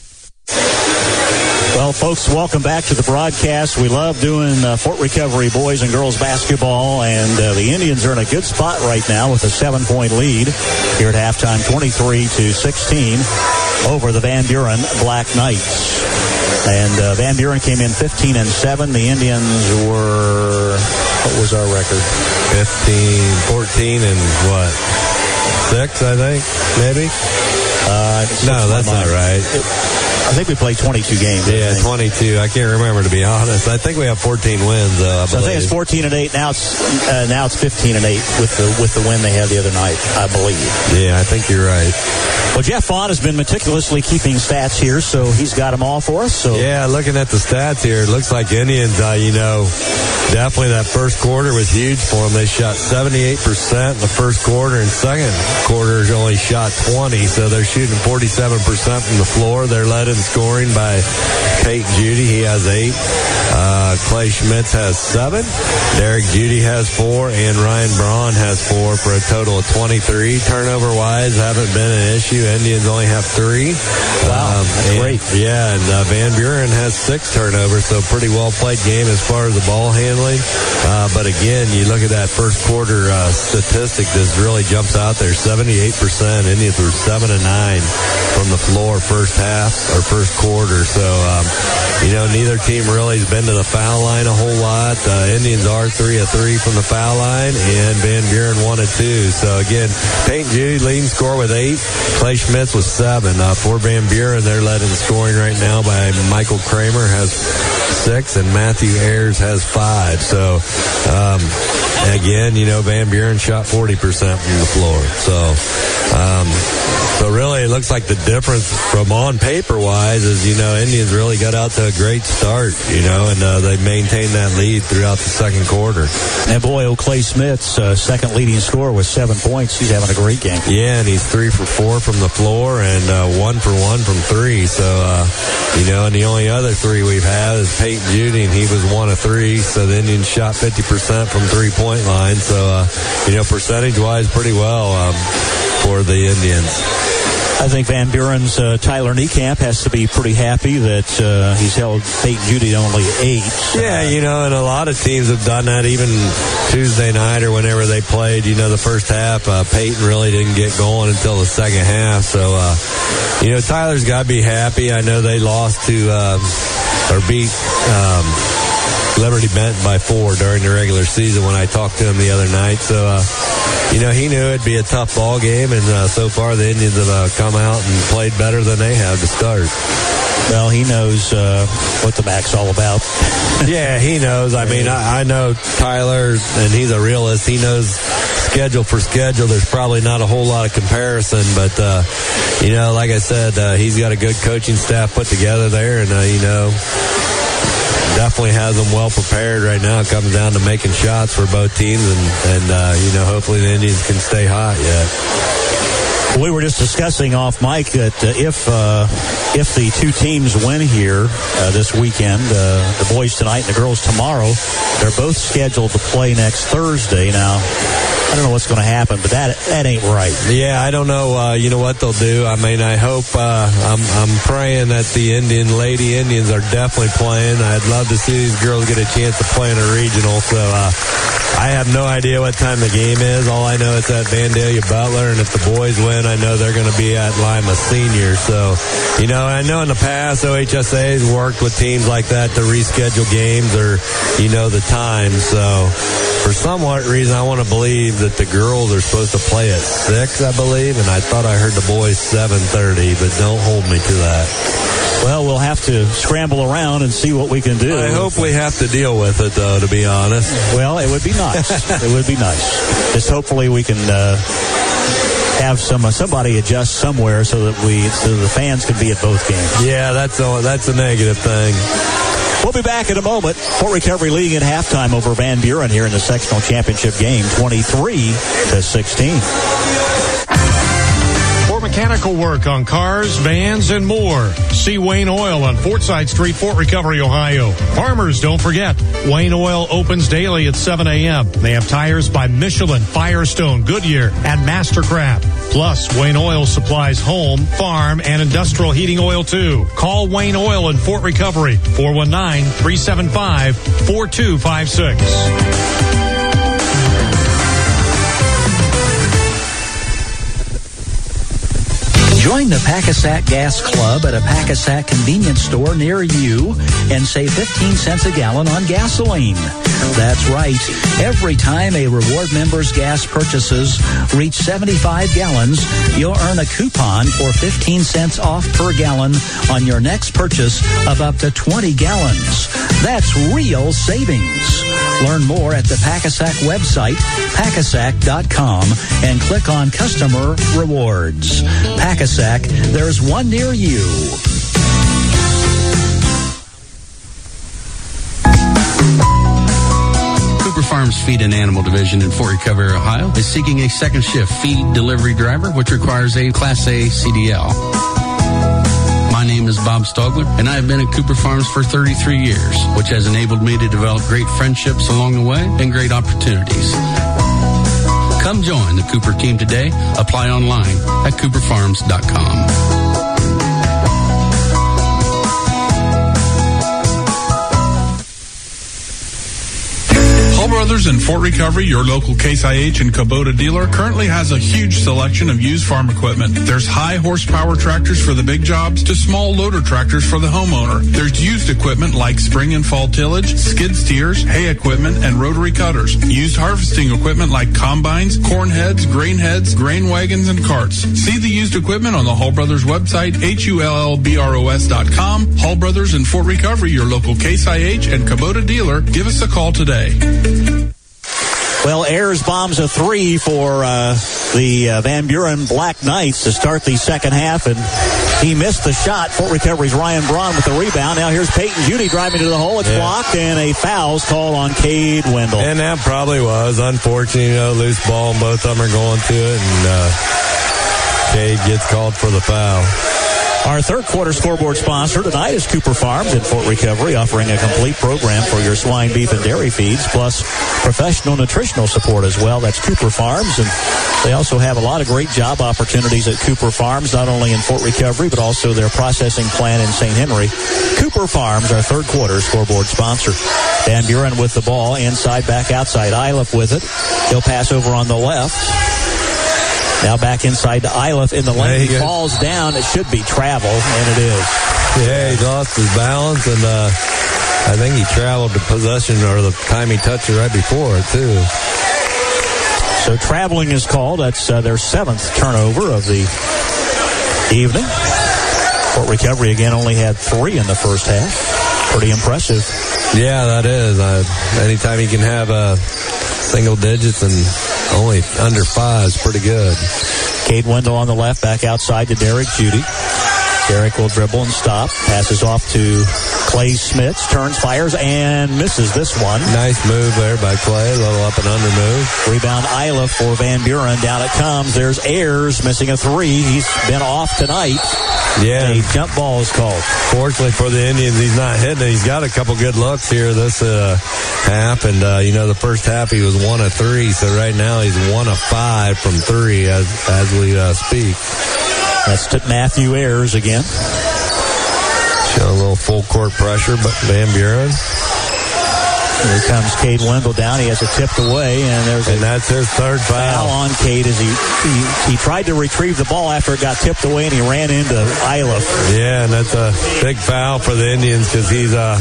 Well, folks, welcome back to the broadcast. We love doing uh, Fort Recovery boys and girls basketball, and uh, the Indians are in a good spot right now with a seven-point lead here at halftime, twenty-three to sixteen over the Van Buren Black Knights. And uh, Van Buren came in fifteen and seven. The Indians were, what was our record?
fifteen, fourteen, and what? Six, I think, maybe?
Uh,
no, that's not right.
It, I think we played twenty-two games.
Yeah, I twenty-two. I can't remember, to be honest. I think we have fourteen wins, though. I,
so I think it's fourteen and eight. Now it's uh, now it's fifteen and eight with the with the win they had the other night, I believe.
Yeah, I think you're right.
Well, Jeff Vaughn has been meticulously keeping stats here, so he's got them all for us. So
yeah, looking at the stats here, it looks like Indians, uh, you know, definitely that first quarter was huge for them. They shot seventy-eight percent in the first quarter, and second quarter only shot twenty, so they're shooting forty-seven percent from the floor. They're led in scoring by Peyton Judy. He has eight. Uh, Clay Schmitz has seven. Derek Judy has four, and Ryan Braun has four for a total of twenty-three. Turnover-wise, haven't been an issue. Indians only have three.
Wow,
um,
that's
and,
great.
Yeah, and uh, Van Buren has six turnovers, so pretty well-played game as far as the ball handling. Uh, but again, you look at that first quarter uh, statistic, this really jumps out there. seventy-eight percent. Indians were seven and nine from the floor first half or first quarter. So, um, you know, neither team really has been to the foul line a whole lot. Uh, Indians are three of three from the foul line, and Van Buren one of two. So again, Peyton Judy leading score with eight. Clay Schmitz with seven. Uh, for Van Buren, they're led in scoring right now by Michael Kramer has six, and Matthew Ayers has five. So, um, again, you know, Van Buren shot forty percent from the floor. So, um, so really it looks like the difference from on paper wise is, you know, Indians really got out to a great start, you know, and uh, they maintained that lead throughout the second quarter.
And boy, oh, Clay Smith's uh, second leading scorer with seven points. He's having a great game.
Yeah, and he's three for four from the floor and uh, one for one from three. So, uh, you know, and the only other three we've had is Peyton Judy, and he was one of three. So the Indians shot fifty percent from three-point line. So, uh, you know, percentage-wise, pretty well um, for the Indians.
I think Van Buren's uh, Tyler Niekamp has to be pretty happy that uh, he's held Peyton Judy to only eight.
Yeah, you know, and a lot of teams have done that. Even Tuesday night or whenever they played, you know, the first half, uh, Peyton really didn't get going until the second half. So, uh, you know, Tyler's got to be happy. I know they lost to um, or beat um, Liberty Benton by four during the regular season when I talked to him the other night. So, uh, you know, he knew it'd be a tough ball game, and uh, so far the Indians have uh, come out and played better than they have to start.
Well, he knows uh, what the MAC's all about.
Yeah, he knows. I mean, I, I know Tyler, and he's a realist. He knows schedule for schedule. There's probably not a whole lot of comparison, but, uh, you know, like I said, uh, he's got a good coaching staff put together there, and, uh, you know, definitely has them well prepared right now. It comes down to making shots for both teams, and, and uh, you know, hopefully the Indians can stay hot yet.
We were just discussing off mic that uh, if uh, if the two teams win here uh, this weekend, uh, the boys tonight and the girls tomorrow, they're both scheduled to play next Thursday. Now, I don't know what's going to happen, but that that ain't right.
Yeah, I don't know. Uh, you know what they'll do. I mean, I hope. Uh, I'm I'm praying that the Indian Lady Indians are definitely playing. I'd love to see these girls get a chance to play in a regional. So uh, I have no idea what time the game is. All I know is at Vandalia Butler, and if the boys win, I know they're going to be at Lima Senior. So, you know, I know in the past O H S A has worked with teams like that to reschedule games or, you know, the time. So, for somewhat reason, I want to believe that the girls are supposed to play at six, I believe, and I thought I heard the boys seven thirty, but don't hold me to that.
Well, we'll have to scramble around and see what we can do.
I hope we have to deal with it, though, to be honest.
Well, it would be nice. It would be nice. Just hopefully we can uh, have some uh, somebody adjust somewhere so that we so the fans can be at both games.
Yeah, that's a, that's a negative thing.
We'll be back in a moment. Fort Recovery leading at halftime over Van Buren here in the sectional championship game, twenty-three to sixteen.
For mechanical work on cars, vans, and more, see Wayne Oil on Fortside Street, Fort Recovery, Ohio. Farmers, don't forget, Wayne Oil opens daily at seven a.m. They have tires by Michelin, Firestone, Goodyear, and Mastercraft. Plus, Wayne Oil supplies home, farm, and industrial heating oil, too. Call Wayne Oil in Fort Recovery, four one nine, three seven five, four two five six.
Join the Packasack Gas Club at a Packasack convenience store near you and save fifteen cents a gallon on gasoline. That's right. Every time a reward member's gas purchases reach seventy-five gallons, you'll earn a coupon for fifteen cents off per gallon on your next purchase of up to twenty gallons. That's real savings. Learn more at the Packasack website, packasack dot com, and click on Customer Rewards. Packasack, there's one near you.
Cooper Farms Feed and Animal Division in Fort Recovery, Ohio is seeking a second shift feed delivery driver, which requires a Class A C D L. My name is Bob Stogler, and I have been at Cooper Farms for thirty-three years, which has enabled me to develop great friendships along the way and great opportunities. Come join the Cooper team today. Apply online at cooper farms dot com.
Hall Brothers in Fort Recovery, your local Case I H and Kubota dealer, currently has a huge selection of used farm equipment. There's high horsepower tractors for the big jobs to small loader tractors for the homeowner. There's used equipment like spring and fall tillage, skid steers, hay equipment, and rotary cutters. Used harvesting equipment like combines, corn heads, grain heads, grain wagons, and carts. See the used equipment on the Hall Brothers website, H U L L B R O S dot com. Hall Brothers in Fort Recovery, your local Case I H and Kubota dealer. Give us a call today.
Well, Ayers bombs a three for uh, the uh, Van Buren Black Knights to start the second half, and he missed the shot. Fort Recovery's Ryan Braun with the rebound. Now here's Peyton Judy driving to the hole. It's yeah. blocked, and a foul's called on Cade Wendell.
And that probably was unfortunate. You know, loose ball, and both of them are going to it, and uh, Cade gets called for the foul.
Our third quarter scoreboard sponsor tonight is Cooper Farms in Fort Recovery, offering a complete program for your swine, beef, and dairy feeds, plus professional nutritional support as well. That's Cooper Farms, and they also have a lot of great job opportunities at Cooper Farms, not only in Fort Recovery, but also their processing plant in Saint Henry. Cooper Farms, our third quarter scoreboard sponsor. Van Buren with the ball, inside, back outside. Iliff with it. He'll pass over on the left. Now back inside to Iliff in the lane. He falls down. It should be travel, and it is.
Yeah, he lost his balance, and uh, I think he traveled the possession or the time he touched it right before it, too.
So traveling is called. That's uh, their seventh turnover of the evening. Fort Recovery, again, only had three in the first half. Pretty impressive.
Yeah, that is. Uh, anytime you can have uh, single digits and only under five is pretty good.
Cade Wendell on the left, back outside to Derek Judy. Derek will dribble and stop. Passes off to Clay Smits. Turns, fires, and misses this one.
Nice move there by Clay. A little up and under move.
Rebound Iliff for Van Buren. Down it comes. There's Ayers missing a three. He's been off tonight.
Yeah.
A jump ball is called.
Fortunately for the Indians, he's not hitting it. He's got a couple good looks here this uh, half. And, uh, you know, the first half he was one of three. So right now he's one of five from three as, as we uh, speak.
That's to Matthew Ayers again.
Showing a little full court pressure, but Van Buren.
Here comes Cade Wendell down. He has it tipped away, and there's
and
a
that's his third foul.
foul on Cade as he, he he tried to retrieve the ball after it got tipped away, and he ran into Iliff.
Yeah, and that's a big foul for the Indians because he's uh,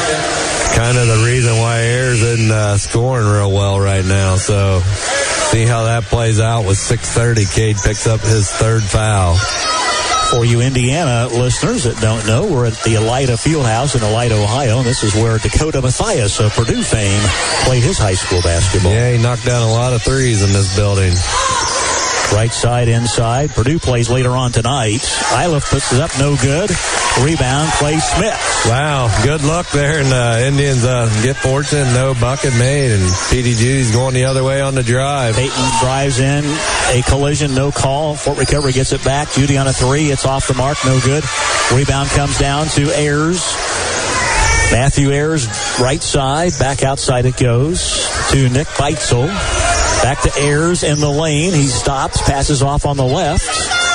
kind of the reason why Ayers isn't uh, scoring real well right now. So see how that plays out with six thirty. Cade picks up his third foul.
For you Indiana listeners that don't know, we're at the Elida Fieldhouse in Elida, Ohio, and this is where Dakota Mathias of Purdue fame played his high school basketball.
Yeah, he knocked down a lot of threes in this building.
Right side, inside. Purdue plays later on tonight. Iliff puts it up, no good. Rebound, Clay Smits.
Wow, good luck there, and uh, Indians uh, get fortunate. No bucket made, and P D Judy's going the other way on the drive.
Peyton drives in, a collision, no call. Fort Recovery gets it back. Judy on a three, it's off the mark, no good. Rebound comes down to Ayers. Matthew Ayers, right side, back outside it goes to Nick Beitzel. Back to Ayers in the lane. He stops, passes off on the left.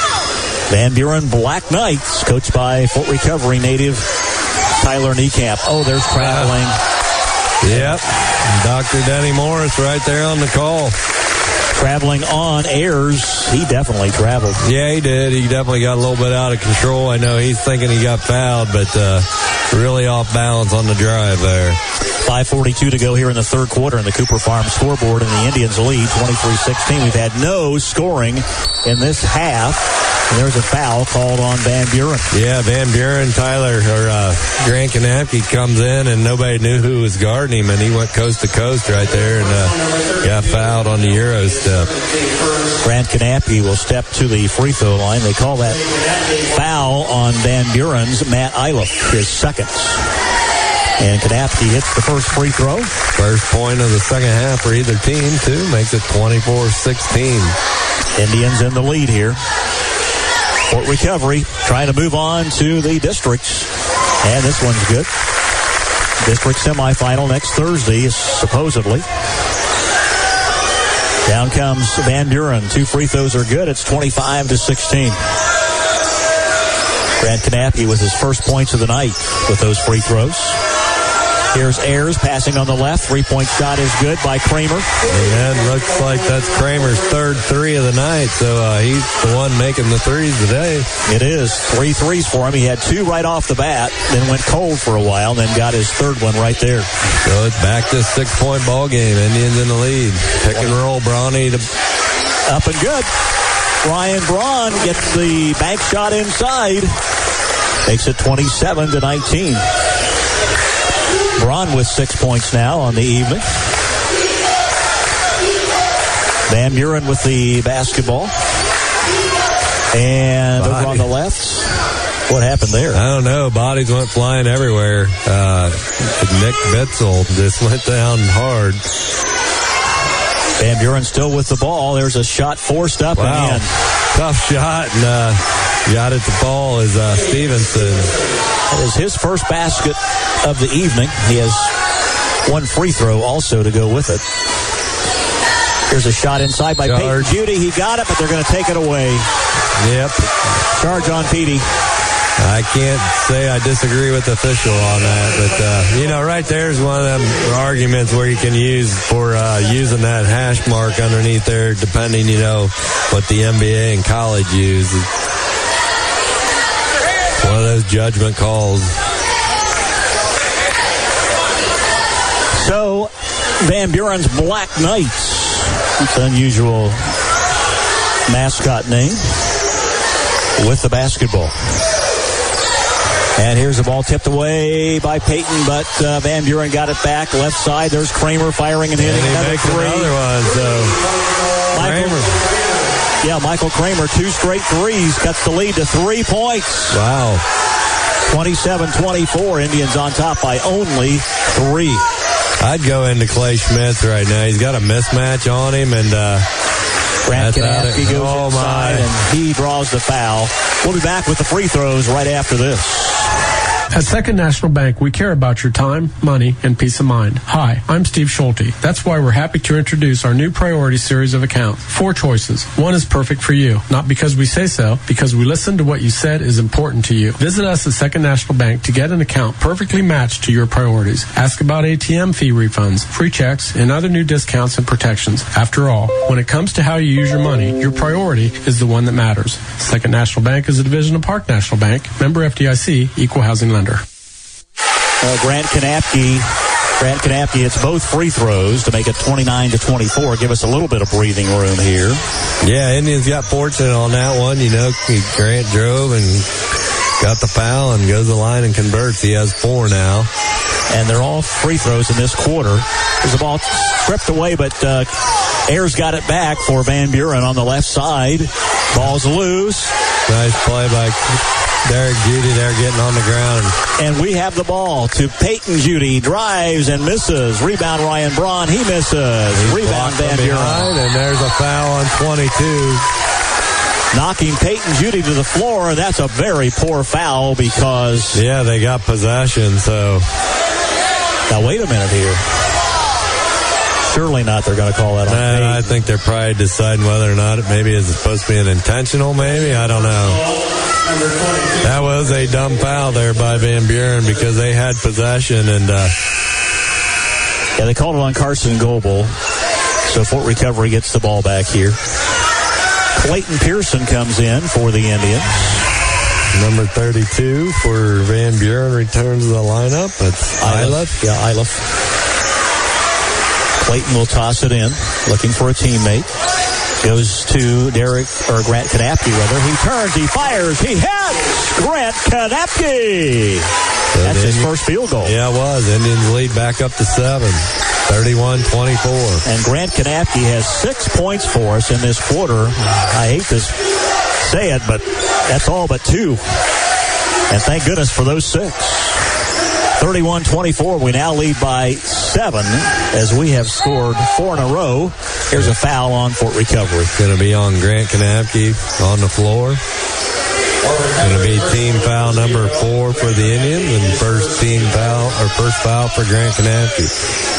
Van Buren Black Knights, coached by Fort Recovery native Tyler Niekamp. Oh, there's traveling.
Yep. Doctor Denny Morris right there on the call.
Traveling on Ayers. He definitely traveled.
Yeah, he did. He definitely got a little bit out of control. I know he's thinking he got fouled, but uh, really off balance on the drive there.
five forty-two to go here in the third quarter, and the Cooper Farm scoreboard, and the Indians lead twenty-three sixteen. We've had no scoring in this half. And there's a foul called on Van Buren.
Yeah, Van Buren, Tyler, or uh, Grant Kanapke comes in, and nobody knew who was guarding him, and he went coast to coast right there and uh, got fouled on the Euro step.
Grant Kanapke will step to the free throw line. They call that foul on Van Buren's Matt Iliff, his second. And Kanapke hits the first free throw.
First point of the second half for either team, too. Makes it twenty-four sixteen.
Indians in the lead here. Fort Recovery trying to move on to the districts. And this one's good. District semifinal next Thursday, supposedly. Down comes Van Buren. Two free throws are good. It's twenty-five to sixteen. Grant Kanapke with his first points of the night with those free throws. Here's Ayers passing on the left. Three-point shot is good by Kramer.
And it looks like that's Kramer's third three of the night, so uh, he's the one making the threes today.
It is. Three threes for him. He had two right off the bat, then went cold for a while, then got his third one right there.
So it's back to a six-point ball game. Indians in the lead. Pick and roll, Brawny. To...
Up and good. Ryan Braun gets the bank shot inside. Makes it twenty-seven to nineteen. Braun with six points now on the evening. Van Buren with the basketball. And over on the left, what happened there?
I don't know. Bodies went flying everywhere. Uh, Nick Bitzel just went down hard.
Van Buren still with the ball. There's a shot forced up
wow.
and in.
Tough shot, and uh, got it to fall is uh, Stevenson.
That is his first basket of the evening. He has one free throw also to go with it. Here's a shot inside by Peyton Judy. He got it, but they're going to take it away.
Yep.
Charge on Petey.
I can't say I disagree with the official on that, but, uh, you know, right there is one of them arguments where you can use for uh, using that hash mark underneath there, depending, you know, what the N B A and college use. It's one of those judgment calls.
So, Van Buren's Black Knights. It's an unusual mascot name with the basketball. And here's the ball tipped away by Peyton, but uh, Van Buren got it back. Left side, there's Kramer firing and hitting
and he
another
makes
three.
Another one, so
Michael,
Kramer.
Yeah, Michael Kramer, two straight threes, cuts the lead to three points.
Wow.
twenty-seven twenty-four, Indians on top by only three.
I'd go into Clay Schmitz right now. He's got a mismatch on him, and uh,
Grant Kanapke goes
oh
inside,
my.
and he draws the foul. We'll be back with the free throws right after this.
At Second National Bank, we care about your time, money, and peace of mind. Hi, I'm Steve Schulte. That's why we're happy to introduce our new priority series of accounts. Four choices. One is perfect for you. Not because we say so, because we listen to what you said is important to you. Visit us at Second National Bank to get an account perfectly matched to your priorities. Ask about A T M fee refunds, free checks, and other new discounts and protections. After all, when it comes to how you use your money, your priority is the one that matters. Second National Bank is a division of Park National Bank, member F D I C, equal housing lender.
Uh, Grant Kanapke, Grant Kanapke hits both free throws to make it twenty-nine to twenty-four. Give us a little bit of breathing room here.
Yeah, Indians got fortunate on that one. You know, Grant drove and got the foul and goes to the line and converts. He has four now.
And they're all free throws in this quarter. There's the ball stripped away, but uh, Ayers got it back for Van Buren on the left side. Ball's loose.
Nice play by Derek Judy there getting on the ground.
And we have the ball to Peyton Judy. Drives and misses. Rebound Ryan Braun. He misses.
He's
Rebound Van Buren.
And there's a foul on twenty-two.
Knocking Peyton Judy to the floor. That's a very poor foul because...
Yeah, they got possession, so...
Now, wait a minute here. Surely not they're going to call that on
Peyton. I think they're probably deciding whether or not it maybe is supposed to be an intentional, maybe. I don't know. That was a dumb foul there by Van Buren because they had possession and... Uh,
yeah, they called it on Carson Goebel. So Fort Recovery gets the ball back here. Clayton Pearson comes in for the Indians.
Number thirty-two for Van Buren returns to the lineup. That's Iliff.
Yeah, Iliff. Clayton will toss it in, looking for a teammate. Goes to Derek, or Grant Kanapke, rather. He turns, he fires, he hits! Grant Kanapke! So That's his first field goal.
Yeah, it was. Indians lead back up to seven. thirty-one twenty-four.
And Grant Kanapke has six points for us in this quarter. I hate to say it, but that's all but two. And thank goodness for those six. thirty-one twenty-four. We now lead by seven as we have scored four in a row. Here's a foul on Fort Recovery.
Going to be on Grant Kanapke on the floor. Going to be team foul number four for the Indians and first team foul or first foul for Grant Kanapke.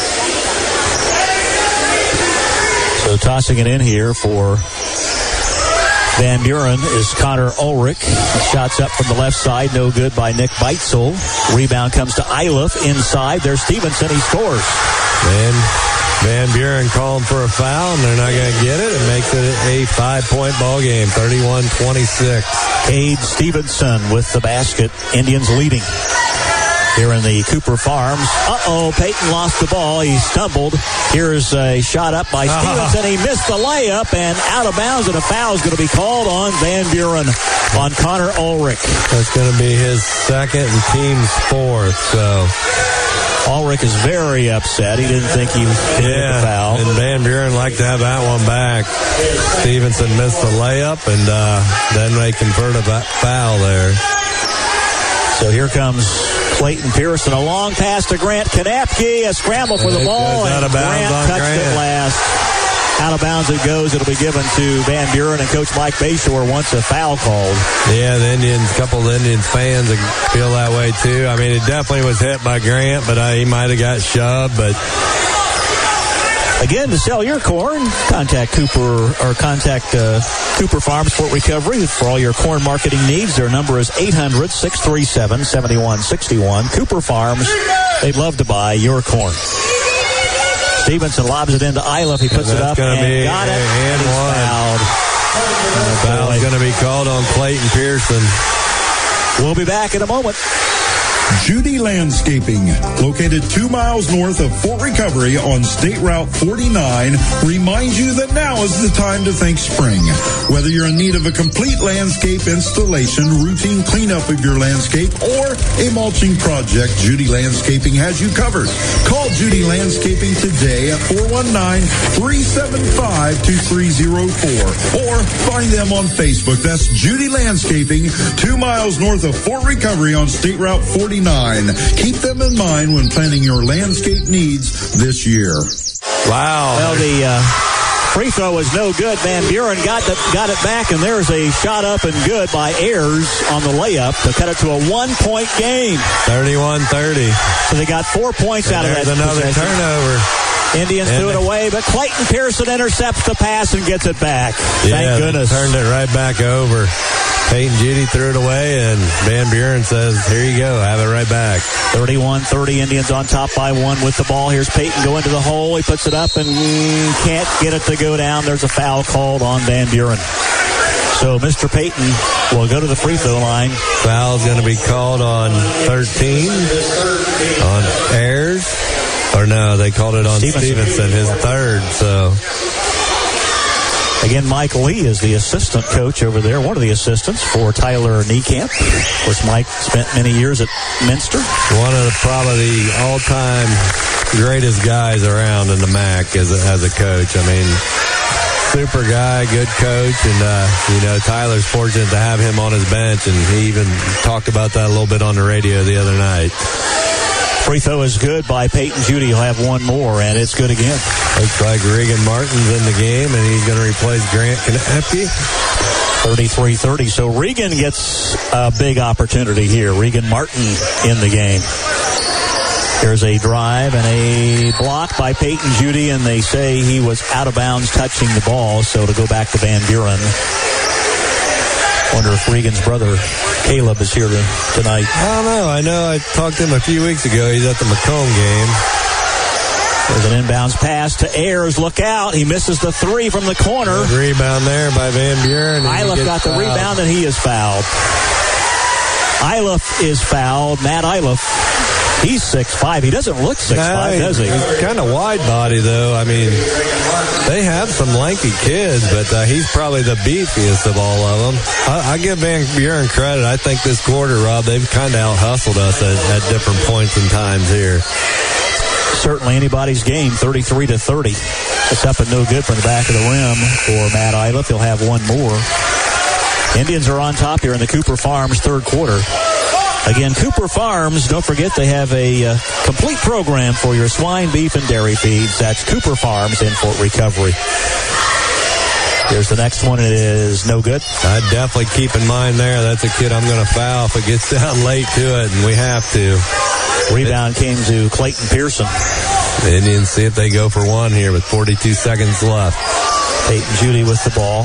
So tossing it in here for Van Buren is Connor Ulrich. Shots up from the left side, no good by Nick Beitzel. Rebound comes to Iliff inside. There's Stevenson, he scores.
Van, Van Buren calling for a foul, and they're not going to get it. It makes it a five-point ball game, thirty-one twenty-six.
Cade Stevenson with the basket. Indians leading here in the Cooper Farms. Uh-oh, Peyton lost the ball. He stumbled. Here's a shot up by Stevenson. He missed the layup and out of bounds, and a foul is going to be called on Van Buren, on Connor Ulrich.
That's going to be his second and team's fourth, so...
Ulrich is very upset. He didn't think he could
yeah,
hit the foul.
And Van Buren, like like to have that one back. Stevenson missed the layup, and uh, then they convert a foul there.
So here comes Clayton Pearson. A long pass to Grant Kanapke. A scramble for the ball, and Grant touched it last. Out of bounds it goes. It'll be given to Van Buren, and Coach Mike Bayshore wants a foul called.
Yeah, the Indians, a couple of Indians fans feel that way too. I mean, it definitely was hit by Grant, but uh, he might have got shoved. But
again, to sell your corn, contact Cooper or contact uh, Cooper Farms Fort Recovery for all your corn marketing needs. Their number is eight hundred, six three seven, seven one six one. Cooper Farms, they'd love to buy your corn. Stevenson lobs it into Iliff. He puts
yeah,
it up and
be,
got it.
And one.
Fouled.
Foul's going to be called on Clayton Pearson.
We'll be back in a moment.
Judy Landscaping, located two miles north of Fort Recovery on State Route forty-nine, reminds you that now is the time to think spring. Whether you're in need of a complete landscape installation, routine cleanup of your landscape, or a mulching project, Judy Landscaping has you covered. Call Judy Landscaping today at four one nine, three seven five, two three zero four or find them on Facebook. That's Judy Landscaping, two miles north of Fort Recovery on State Route forty-nine. Keep them in mind when planning your landscape needs this year.
Wow.
Well, the uh, free throw was no good. Van Buren got the, got it back, and there's a shot up and good by Ayers on the layup to cut it to a one-point game.
thirty-one thirty.
So they got four points
and
out of that.
There's another
possession.
turnover.
Indians and threw it away, but Clayton Pearson intercepts the pass and gets it back.
Yeah,
Thank goodness.
Turned it right back over. Peyton Judy threw it away, and Van Buren says, here you go, have it right back.
thirty-one thirty, Indians on top by one with the ball. Here's Peyton going to the hole. He puts it up and can't get it to go down. There's a foul called on Van Buren. So Mister Peyton will go to the free throw line.
Foul's going to be called on thirteen, on Ayers. Or no, they called it on Stevenson, Stevenson his third, so...
Again, Mike Lee is the assistant coach over there, one of the assistants for Tyler Niekamp. Of course, Mike spent many years at Minster.
One of the probably the all-time greatest guys around in the M A C as a, as a coach. I mean, super guy, good coach, and, uh, you know, Tyler's fortunate to have him on his bench, and he even talked about that a little bit on the radio the other night.
Free throw is good by Peyton Judy. He'll have one more, and it's good again.
Looks like Regan Martin's in the game, and he's going to replace Grant Kanapke.
thirty-three thirty. So Regan gets a big opportunity here. Regan Martin in the game. There's a drive and a block by Peyton Judy, and they say he was out of bounds touching the ball, so to go back to Van Buren. Wonder if Regan's brother Caleb is here to, tonight.
I don't know. I know I talked to him a few weeks ago. He's at the Macomb game.
There's an inbounds pass to Ayers. Look out. He misses the three from the corner.
Good rebound there by Van Buren.
Iliff got the fouled. rebound, and he is fouled. Iliff is fouled. Matt Iliff. He's six five. He doesn't look six five, does he?
He's kind of wide body, though. I mean, they have some lanky kids, but uh, he's probably the beefiest of all of them. I, I give Van Buren credit. I think this quarter, Rob, they've kind of out-hustled us at, at different points and times here.
Certainly anybody's game, thirty-three to thirty. It's up and no good from the back of the rim for Matt Iliff. He'll have one more. Indians are on top here in the Cooper Farms third quarter. Again, Cooper Farms, don't forget they have a uh, complete program for your swine, beef, and dairy feeds. That's Cooper Farms in Fort Recovery. Here's the next one. It is no good.
I'd definitely keep in mind there. That's a kid I'm going to foul if it gets down late to it, and we have to.
Rebound came to Clayton Pearson.
The Indians see if they go for one here with forty-two seconds left.
Peyton Judy with the ball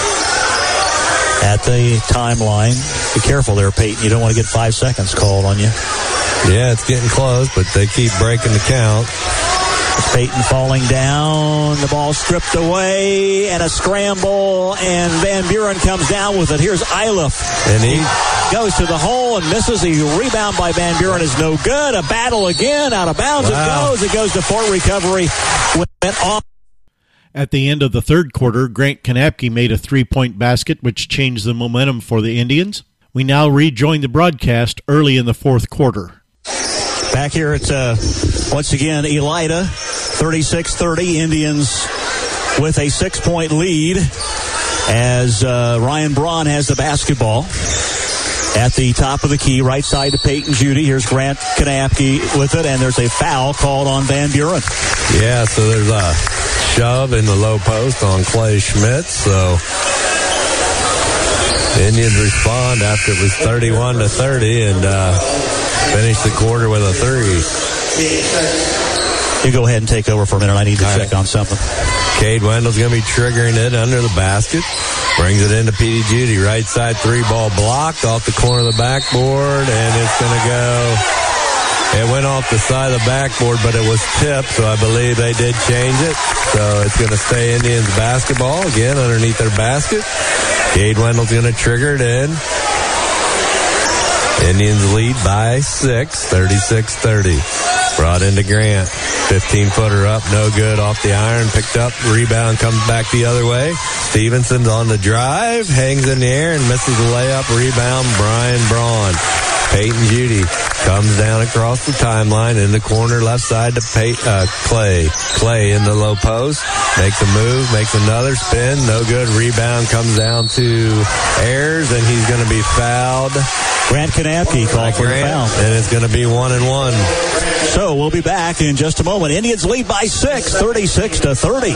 at the timeline. Be careful there, Peyton. You don't want to get five seconds called on you.
Yeah, it's getting close, but they keep breaking the count.
Peyton falling down. The ball stripped away, and a scramble, and Van Buren comes down with it. Here's Iliff.
And he
goes to the hole and misses. The rebound by Van Buren is no good. A battle again. Out of bounds wow. it goes. It goes to Fort Recovery. Went off.
At the end of the third quarter, Grant Kanapke made a three-point basket, which changed the momentum for the Indians. We now rejoin the broadcast early in the fourth quarter.
Back here at, uh, once again, Elida, thirty-six thirty. Indians with a six-point lead as uh, Ryan Braun has the basketball at the top of the key, right side to Peyton Judy. Here's Grant Kanapke with it, and there's a foul called on Van Buren.
Yeah, so there's a shove in the low post on Clay Schmitz, so the Indians respond after it was thirty-one to thirty and uh, finish the quarter with a three.
You go ahead and take over for a minute. I need to All check right. on something.
Cade Wendell's going to be triggering it under the basket. Brings it into P D Judy. Right side three ball blocked off the corner of the backboard, and it's going to go. It went off the side of the backboard, but it was tipped, so I believe they did change it. So it's going to stay Indians basketball again underneath their basket. Cade Wendell's going to trigger it in. Indians lead by six, thirty-six thirty. Brought into Grant. fifteen-footer up, no good off the iron. Picked up, rebound comes back the other way. Stevenson's on the drive, hangs in the air and misses the layup. Rebound, Brian Braun. Peyton Judy comes down across the timeline in the corner left side to Pey- uh, Clay. Clay in the low post. Makes a move, makes another spin. No good. Rebound comes down to Ayers, and he's going to be fouled.
Grant Kanapke called for the foul.
And it's going to be one and one.
So we'll be back in just a moment. Indians lead by six, thirty-six to thirty.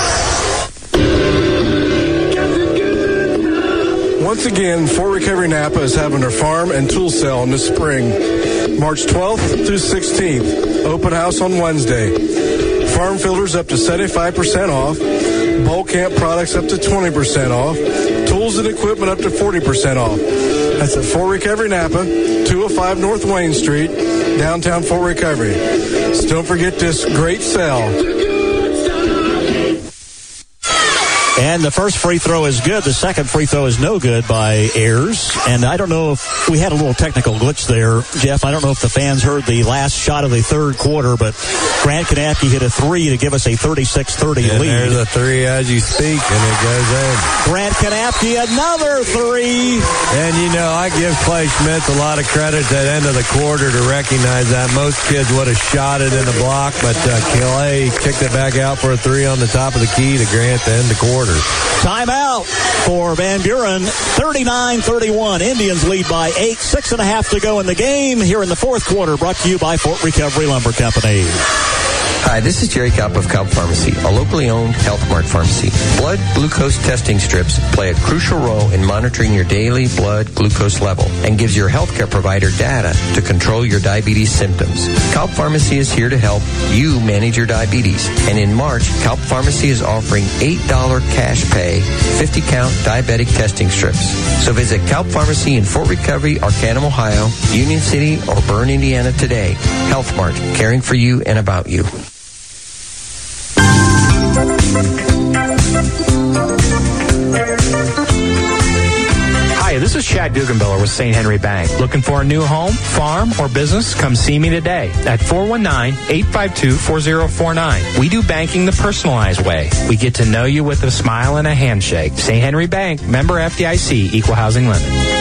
Once again, Fort Recovery Napa is having their farm and tool sale in the spring. March twelfth through sixteenth. Open house on Wednesday. Farm filters up to seventy-five percent off. Bulk camp products up to twenty percent off. Tools and equipment up to forty percent off. That's at Fort Recovery Napa, two oh five North Wayne Street, downtown Fort Recovery. So don't forget this great sale.
And the first free throw is good. The second free throw is no good by Ayers. And I don't know if we had a little technical glitch there, Jeff. I don't know if the fans heard the last shot of the third quarter, but Grant Kanapke hit a three to give us a thirty-six thirty
and
lead.
There's a three as you speak, and it goes in.
Grant Kanapke, another three.
And, you know, I give Clay Schmitz a lot of credit at the end of the quarter to recognize that. Most kids would have shot it in the block, but uh, Clay kicked it back out for a three on the top of the key to Grant to end the quarter.
Timeout for Van Buren. thirty-nine thirty-one. Indians lead by eight. Six and a half to go in the game here in the fourth quarter. Brought to you by Fort Recovery Lumber Company.
Hi, this is Jerry Kaup of Kaup Pharmacy, a locally owned Health Mart pharmacy. Blood glucose testing strips play a crucial role in monitoring your daily blood glucose level and gives your healthcare provider data to control your diabetes symptoms. Kaup Pharmacy is here to help you manage your diabetes. And in March, Kaup Pharmacy is offering eight dollars cash pay, fifty count diabetic testing strips. So visit Kaup Pharmacy in Fort Recovery, Arcanum, Ohio, Union City, or Bern, Indiana today. Health Mart, caring for you and about you.
Hi, this is Chad Guggenbiller with Saint Henry Bank. Looking for a new home, farm, or business? Come see me today at four one nine, eight five two, four zero four nine. We do banking the personalized way. We get to know you with a smile and a handshake. Saint Henry Bank, member F D I C, Equal Housing Limited.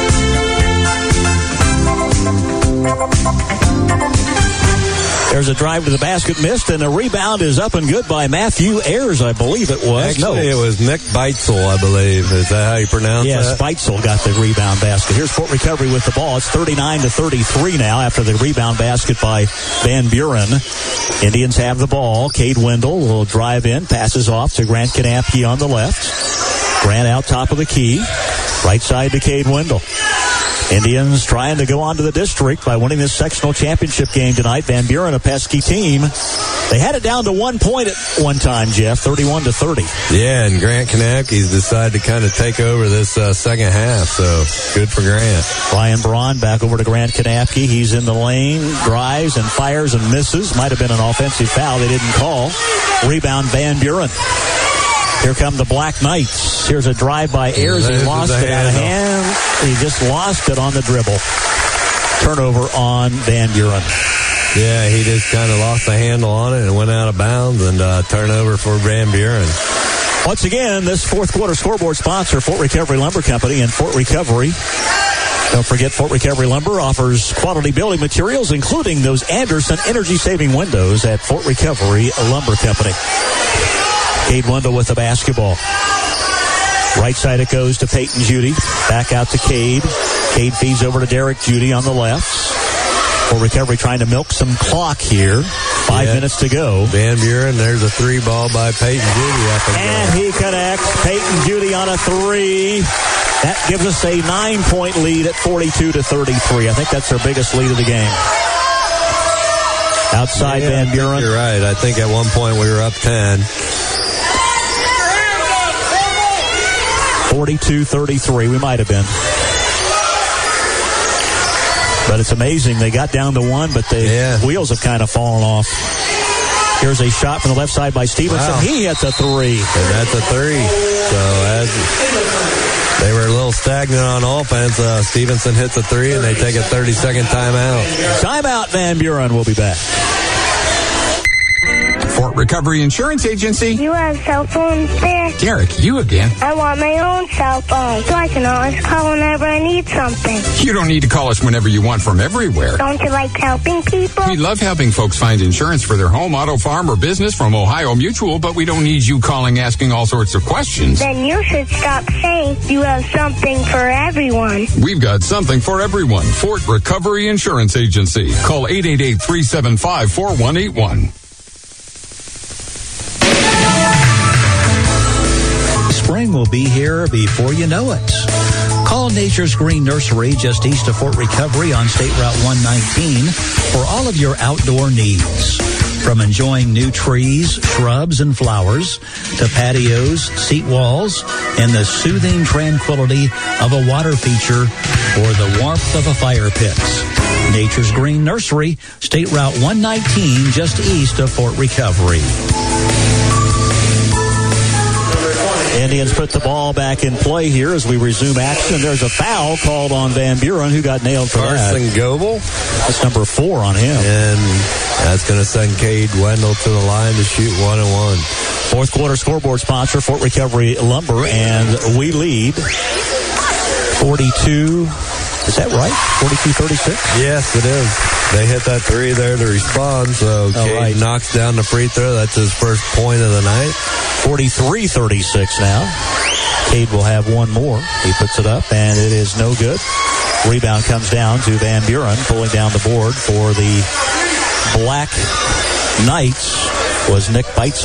There's a drive to the basket missed, and a rebound is up and good by Matthew Ayers, I believe it was.
Actually,
no.
it was Nick Beitzel, I believe. Is that how you pronounce
yes,
that?
Yes, Beitzel got the rebound basket. Here's Fort Recovery with the ball. It's thirty-nine to thirty-three now after the rebound basket by Van Buren. Indians have the ball. Cade Wendell will drive in, passes off to Grant Kanapke on the left. Grant out top of the key. Right side to Cade Wendell. Indians trying to go on to the district by winning this sectional championship game tonight. Van Buren, a pesky team. They had it down to one point at one time, Jeff, thirty-one to thirty.
Yeah, and Grant Kanapke's decided to kind of take over this uh, second half, so good for Grant.
Ryan Braun back over to Grant Kanapke. He's in the lane, drives and fires and misses. Might have been an offensive foul they didn't call. Rebound Van Buren. Here come the Black Knights. Here's a drive by Ayers. He lost it out of hand. He just lost it on the dribble. Turnover on Van Buren.
Yeah, he just kind of lost the handle on it and went out of bounds, and uh, turnover for Van Buren.
Once again, this fourth quarter scoreboard sponsor, Fort Recovery Lumber Company and Fort Recovery. Don't forget, Fort Recovery Lumber offers quality building materials, including those Anderson energy-saving windows at Fort Recovery Lumber Company. Cade Wendell with the basketball. Right side it goes to Peyton Judy. Back out to Cade. Cade feeds over to Derek Judy on the left. For recovery, trying to milk some clock here. Five yeah. minutes to go.
Van Buren, there's a three ball by Peyton Judy. Up and
and he connects. Peyton Judy on a three. That gives us a nine-point lead at forty-two to thirty-three. I think that's their biggest lead of the game. Outside yeah, Van Buren.
You're right. I think at one point we were up ten.
forty-two thirty-three. We might have been. But it's amazing. They got down to one, but the
yeah.
wheels have kind of fallen off. Here's a shot from the left side by Stevenson.
Wow.
He hits a three.
And that's a three. So as they were a little stagnant on offense, uh, Stevenson hits a three, and they take a thirty-second timeout.
Timeout, Van Buren. We'll be back.
Fort Recovery Insurance Agency.
You have cell phones there?
Derek, you again.
I want my own cell phone so I can always call whenever I need something.
You don't need to call us whenever you want from everywhere.
Don't you like helping people?
We love helping folks find insurance for their home, auto, farm, or business from Ohio Mutual, but we don't need you calling asking all sorts of questions.
Then you should stop saying you have something for everyone.
We've got something for everyone. Fort Recovery Insurance Agency. Call eight eight eight, three seven five, four one eight one.
Spring will be here before you know it. Call Nature's Green Nursery just east of Fort Recovery on State Route one nineteen for all of your outdoor needs. From enjoying new trees, shrubs, and flowers to patios, seat walls, and the soothing tranquility of a water feature or the warmth of a fire pit. Nature's Green Nursery, State Route one nineteen just east of Fort Recovery.
Indians put the ball back in play here as we resume action. There's a foul called on Van Buren, who got nailed for
Carson
that.
Goebel.
That's number four on him.
And that's going to send Cade Wendell to the line to shoot one and one.
Fourth quarter scoreboard sponsor, Fort Recovery Lumber, and we lead forty-two. Is that right? forty-two thirty-six?
Yes, it is. They hit that three there to respond, so oh, Cade right. knocks down the free throw. That's his first point of the night.
forty-three thirty-six now. Cade will have one more. He puts it up, and it is no good. Rebound comes down to Van Buren, pulling down the board for the Black Knights was Nick Beitzel.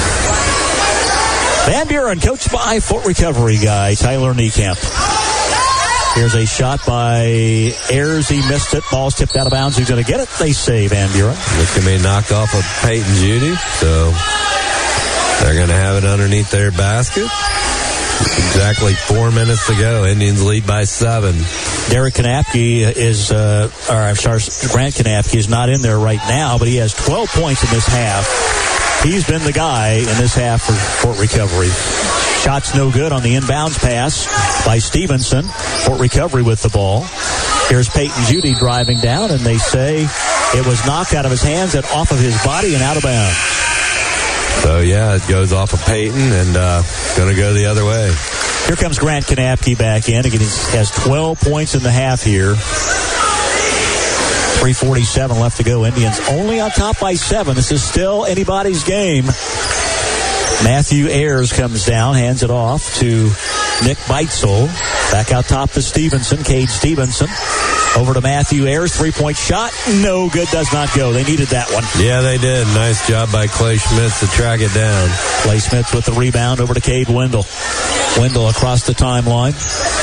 Van Buren, coached by Fort Recovery guy Tyler Niekamp. Here's a shot by Ayers. He missed it. Ball's tipped out of bounds. Who's going to get it? They say Van Buren.
It's going to be knocked off of Peyton Judy. So they're going to have it underneath their basket. Exactly four minutes to go. Indians lead by seven.
Derek Kanapke is, uh, or I'm sorry, Grant Kanapke is not in there right now, but he has twelve points in this half. He's been the guy in this half for Fort Recovery. Shot's no good on the inbounds pass by Stevenson. Fort Recovery with the ball. Here's Peyton Judy driving down, and they say it was knocked out of his hands and off of his body and out of bounds.
So, yeah, it goes off of Peyton and uh, going to go the other way.
Here comes Grant Kanapke back in. Again, he has twelve points in the half here. three forty-seven left to go. Indians only on top by seven. This is still anybody's game. Matthew Ayers comes down, hands it off to Nick Beitzel. Back out top to Stevenson, Cade Stevenson. Over to Matthew Ayers, three-point shot. No good, does not go. They needed that one.
Yeah, they did. Nice job by Clay Schmitz to track it down.
Clay Schmitz with the rebound over to Cade Wendell. Wendell across the timeline.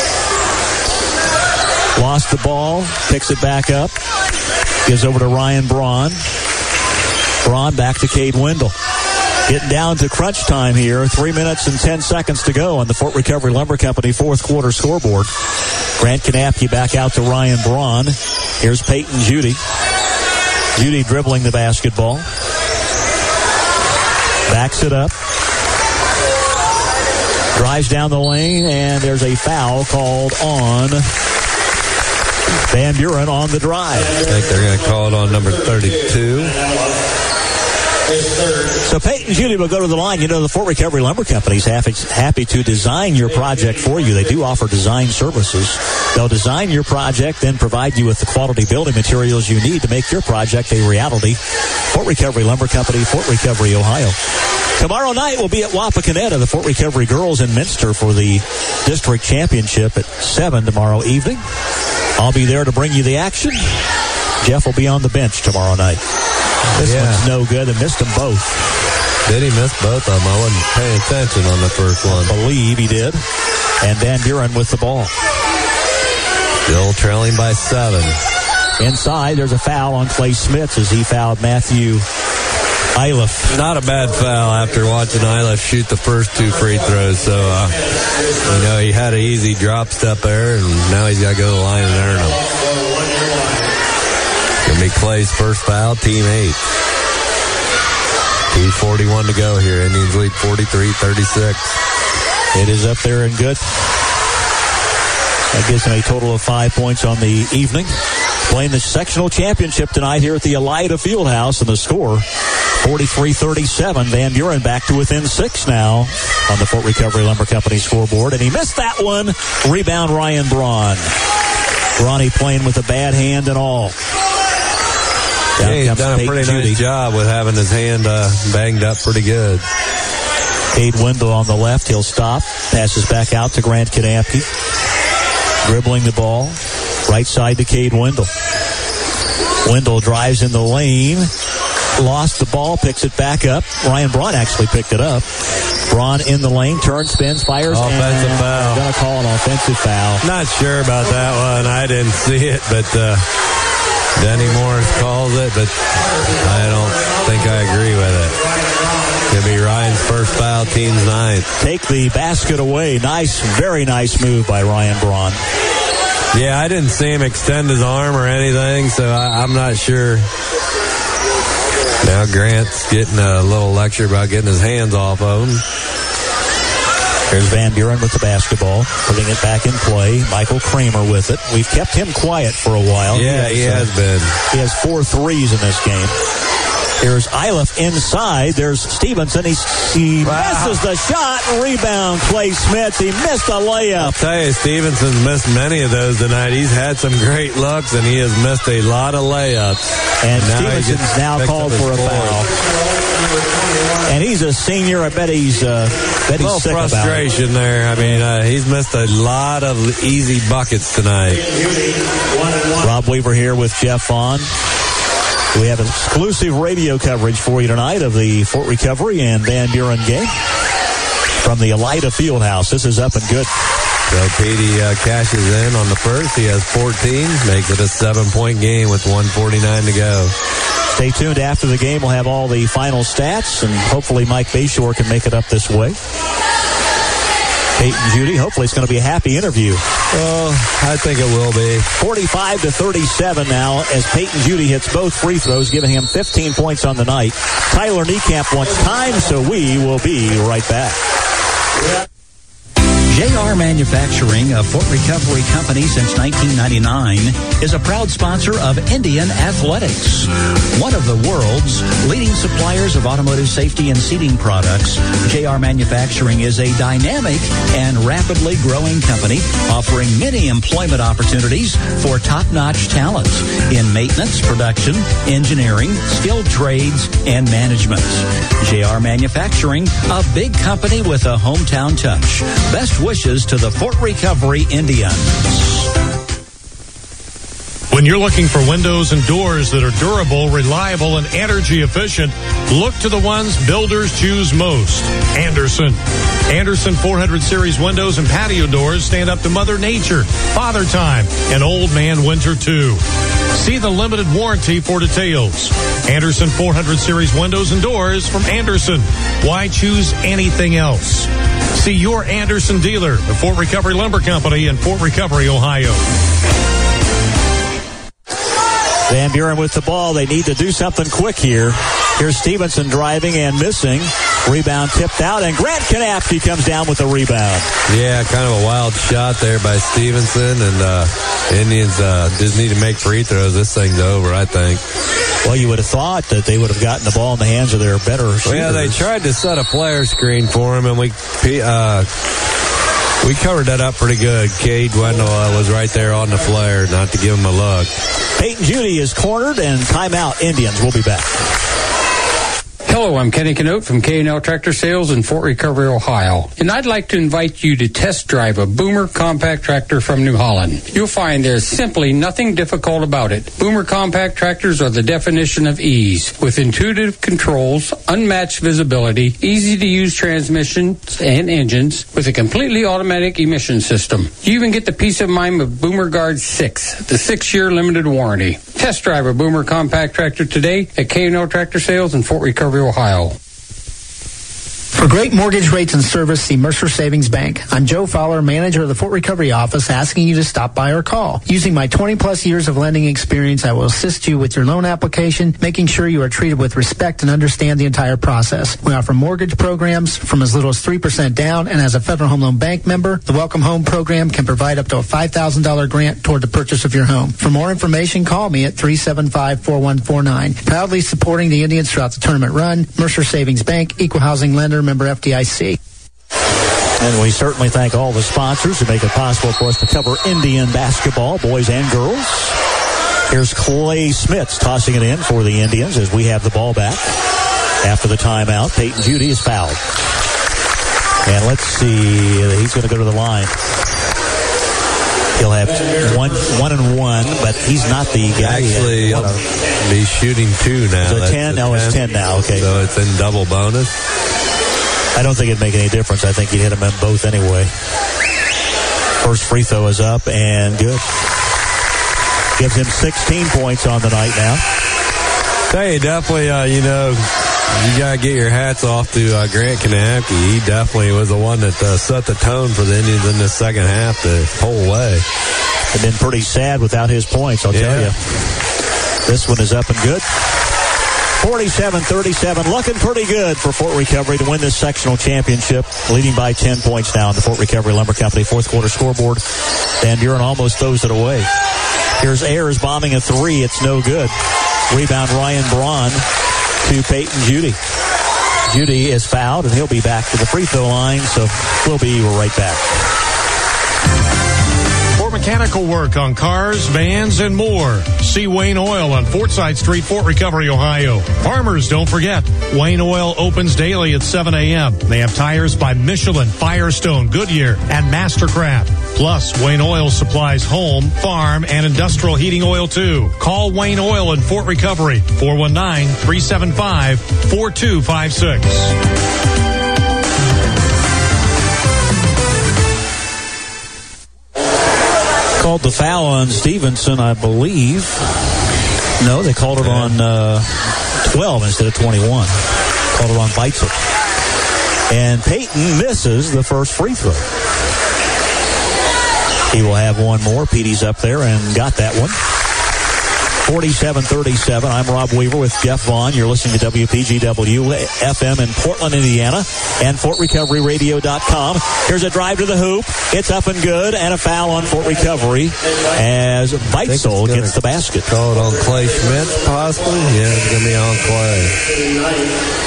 Lost the ball, picks it back up. Gives over to Ryan Braun. Braun back to Cade Wendell. Getting down to crunch time here. Three minutes and ten seconds to go on the Fort Recovery Lumber Company fourth quarter scoreboard. Grant Kanapke back out to Ryan Braun. Here's Peyton Judy. Judy dribbling the basketball. Backs it up. Drives down the lane, and there's a foul called on Van Buren on the drive.
I think they're going to call it on number thirty-two.
So Peyton Judy will go to the line. You know, the Fort Recovery Lumber Company is happy, happy to design your project for you. They do offer design services. They'll design your project, then provide you with the quality building materials you need to make your project a reality. Fort Recovery Lumber Company, Fort Recovery, Ohio. Tomorrow night we'll be at Wapakoneta, the Fort Recovery Girls in Minster for the district championship at seven tomorrow evening. I'll be there to bring you the action. Jeff will be on the bench tomorrow night. This
yeah.
one's no good. I missed them both.
Did he miss both of them? I wasn't paying attention on the first one.
I believe he did. And Van Buren with the ball.
Still trailing by seven.
Inside, there's a foul on Clay Smits as he fouled Matthew Iliff.
Not a bad foul after watching Iliff shoot the first two free throws. So, uh, you know, he had an easy drop step there, and now he's got to go to the line and earn them. Gonna be Clay's first foul, team eight. two forty-one to go here. Indians lead forty-three thirty-six.
It is up there and good. That gives him a total of five points on the evening. Playing the sectional championship tonight here at the Elida Fieldhouse, and the score forty-three thirty-seven. Van Buren back to within six now on the Fort Recovery Lumber Company scoreboard, and he missed that one. Rebound Ryan Braun. Ronnie playing with a bad hand and all.
Yeah, he's done a pretty nice job with having his hand uh, banged up pretty good.
Cade Wendell on the left. He'll stop. Passes back out to Grant Kanapke. Dribbling the ball. Right side to Cade Wendell. Wendell drives in the lane. Lost the ball. Picks it back up. Ryan Braun actually picked it up. Braun in the lane. Turns, spins, fires.
Offensive foul.
Going to call an offensive foul.
Not sure about that one. I didn't see it, but... Uh, Denny Morris calls it, but I don't think I agree with it. It'll be Ryan's first foul, team's ninth.
Take the basket away. Nice, very nice move by Ryan Braun.
Yeah, I didn't see him extend his arm or anything, so I, I'm not sure. Now Grant's getting a little lecture about getting his hands off of him.
Here's Van Buren with the basketball, putting it back in play. Michael Kramer with it. We've kept him quiet for a while.
Yeah, he has, he has
uh,
been.
He has four threes in this game. Here's Iliff inside. There's Stevenson. He, he wow. misses the shot. Rebound, Clay Smits. He missed a layup.
I'll tell you, Stevenson's missed many of those tonight. He's had some great looks, and he has missed a lot of layups.
And, and now
Stevenson's
now called for a foul. And he's a senior. I bet he's uh, bet he's
a little
sick
frustration
about it.
there. I mean, uh, he's missed a lot of easy buckets tonight.
Rob Weaver here with Jeff Vaughn. We have exclusive radio coverage for you tonight of the Fort Recovery and Van Buren game from the Elida Fieldhouse. This is up and good.
So Petey uh, cashes in on the first. He has fourteen, makes it a seven-point game with one forty-nine to go.
Stay tuned after the game. We'll have all the final stats, and hopefully Mike Bayshore can make it up this way. Peyton Judy, hopefully it's going to be a happy interview.
Well, I think it will be.
forty-five to thirty-seven now as Peyton Judy hits both free throws, giving him fifteen points on the night. Tyler Niekamp wants time, so we will be right back.
J R Manufacturing, a Fort Recovery company since nineteen ninety-nine, is a proud sponsor of Indian Athletics. One of the world's leading suppliers of automotive safety and seating products, J R Manufacturing is a dynamic and rapidly growing company offering many employment opportunities for top-notch talent in maintenance, production, engineering, skilled trades, and management. J R Manufacturing, a big company with a hometown touch. Best wishes to the Fort Recovery Indians.
When you're looking for windows and doors that are durable, reliable, and energy efficient, look to the ones builders choose most. Andersen. Andersen four hundred series windows and patio doors stand up to Mother Nature, Father Time, and Old Man Winter too. See the limited warranty for details. Andersen four hundred series windows and doors from Andersen. Why choose anything else? See your Andersen dealer, the Fort Recovery Lumber Company in Fort Recovery, Ohio.
Van Buren with the ball. They need to do something quick here. Here's Stevenson driving and missing. Rebound tipped out, and Grant Kanapke comes down with the rebound.
Yeah, kind of a wild shot there by Stevenson, and uh, Indians uh, just need to make free throws. This thing's over, I think.
Well, you would have thought that they would have gotten the ball in the hands of their better shooters.
Well, yeah, they tried to set a flare screen for him, and we uh, we covered that up pretty good. Cade Wendell uh, was right there on the flare, not to give him a look.
Peyton Judy is cornered, and timeout. Indians will be back.
Hello, I'm Kenny Canote from K and L Tractor Sales in Fort Recovery, Ohio. And I'd like to invite you to test drive a Boomer compact tractor from New Holland. You'll find there's simply nothing difficult about it. Boomer compact tractors are the definition of ease, with intuitive controls, unmatched visibility, easy-to-use transmissions and engines, with a completely automatic emission system. You even get the peace of mind of Boomer Guard six, the six-year limited warranty. Test drive a Boomer compact tractor today at K and L Tractor Sales in Fort Recovery, Ohio.
For great mortgage rates and service, see Mercer Savings Bank. I'm Joe Fowler, manager of the Fort Recovery office, asking you to stop by or call. Using my twenty plus years of lending experience, I will assist you with your loan application, making sure you are treated with respect and understand the entire process. We offer mortgage programs from as little as three percent down, and as a Federal Home Loan Bank member, the Welcome Home program can provide up to a five thousand dollars grant toward the purchase of your home. For more information, call me at three seven five, four one four nine. Proudly supporting the Indians throughout the tournament run, Mercer Savings Bank, Equal Housing Lender, member F D I C.
And we certainly thank all the sponsors who make it possible for us to cover Indian basketball, boys and girls. Here's Clay Smits tossing it in for the Indians as we have the ball back. After the timeout, Peyton Judy is fouled. And let's see, he's going to go to the line. He'll have one, one and one, but he's not the guy.
Actually, he'll be shooting two now.
So ten? No, it's ten now. Okay.
So it's in double bonus.
I don't think it'd make any difference. I think you'd hit him in both anyway. First free throw is up and good. Gives him sixteen points on the night now.
Hey, definitely, uh, you know, you got to get your hats off to uh, Grant Kanapke. He definitely was the one that uh, set the tone for the Indians in the second half the whole way.
They've been pretty sad without his points, I'll yeah. tell you. This one is up and good. forty-seven thirty-seven, looking pretty good for Fort Recovery to win this sectional championship, leading by ten points now in the Fort Recovery Lumber Company fourth quarter scoreboard. Van Buren almost throws it away. Here's Ayers bombing a three. It's no good. Rebound Ryan Braun to Peyton Judy. Judy is fouled, and he'll be back to the free throw line, so we'll be right back.
Mechanical work on cars, vans, and more. See Wayne Oil on Fortside Street, Fort Recovery, Ohio. Farmers, don't forget, Wayne Oil opens daily at seven a.m. They have tires by Michelin, Firestone, Goodyear, and Mastercraft. Plus, Wayne Oil supplies home, farm, and industrial heating oil, too. Call Wayne Oil in Fort Recovery, four one nine, three seven five, four two five six.
Called the foul on Stevenson, I believe. No, they called it on uh, twelve instead of twenty-one. Called it on Beitzel. And Peyton misses the first free throw. He will have one more. Petey's up there and got that one. forty-seven thirty-seven. I'm Rob Weaver with Jeff Vaughn. You're listening to W P G W F M in Portland, Indiana, and Fort Recovery Radio dot com. Here's a drive to the hoop. It's up and good, and a foul on Fort Recovery as Beitzel gets the basket.
Call it on Clay Schmitz, possibly? Yeah, it's going to be on Clay.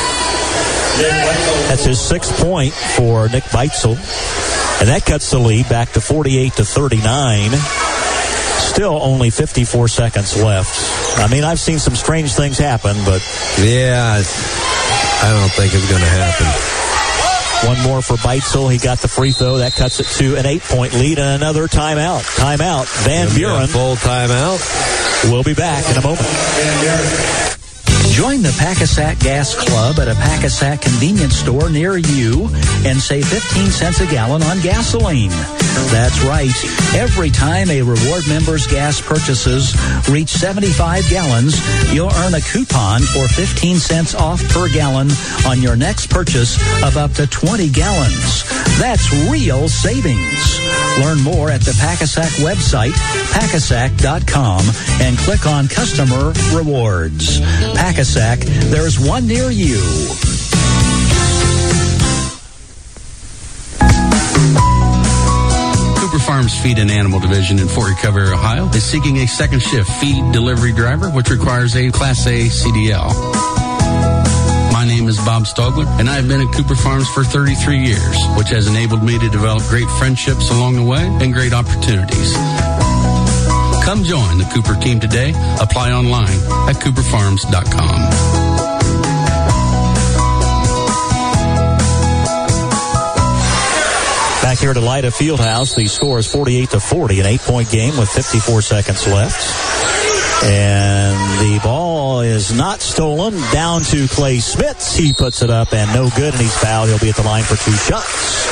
That's his sixth point for Nick Beitzel, and that cuts the lead back to forty-eight to thirty-nine. Still only fifty-four seconds left. I mean, I've seen some strange things happen, but...
Yeah, I don't think it's going to happen.
One more for Beitzel. He got the free throw. That cuts it to an eight-point lead and another timeout. Timeout. Van Buren.
Full timeout.
We'll be back in a moment.
Join the Packasack Gas Club at a Packasack convenience store near you and save fifteen cents a gallon on gasoline. That's right. Every time a reward member's gas purchases reach seventy-five gallons, you'll earn a coupon for fifteen cents off per gallon on your next purchase of up to twenty gallons. That's real savings. Learn more at the Packasack website, packasack dot com, and click on Customer Rewards. Packasack, there's one near you.
Feed and Animal Division in Fort Recovery, Ohio, is seeking a second shift feed delivery driver, which requires a Class A C D L. My name is Bob Stogler, and I have been at Cooper Farms for thirty-three years, which has enabled me to develop great friendships along the way and great opportunities. Come join the Cooper team today. Apply online at cooper farms dot com.
Back here at Elida Fieldhouse, the score is forty-eight to forty, an eight-point game with fifty-four seconds left. And the ball is not stolen. Down to Clay Smits. He puts it up and no good, and he's fouled. He'll be at the line for two shots.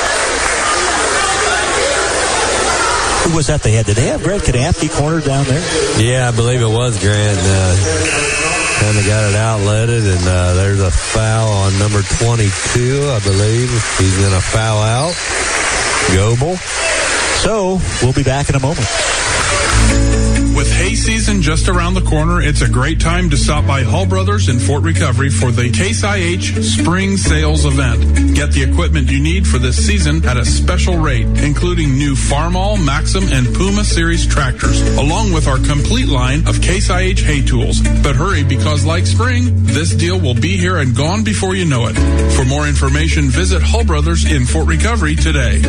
Who was that they had? Did they have Grant Kanapke cornered down there?
Yeah, I believe it was Grant. Uh, kind of got it outletted, and uh, there's a foul on number twenty-two, I believe. He's going to foul out. Goebel.
So, we'll be back in a moment.
With hay season just around the corner, it's a great time to stop by Hall Brothers in Fort Recovery for the Case I H Spring Sales Event. Get the equipment you need for this season at a special rate, including new Farmall, Maxim, and Puma Series tractors, along with our complete line of Case I H hay tools. But hurry, because like spring, this deal will be here and gone before you know it. For more information, visit Hall Brothers in Fort Recovery today.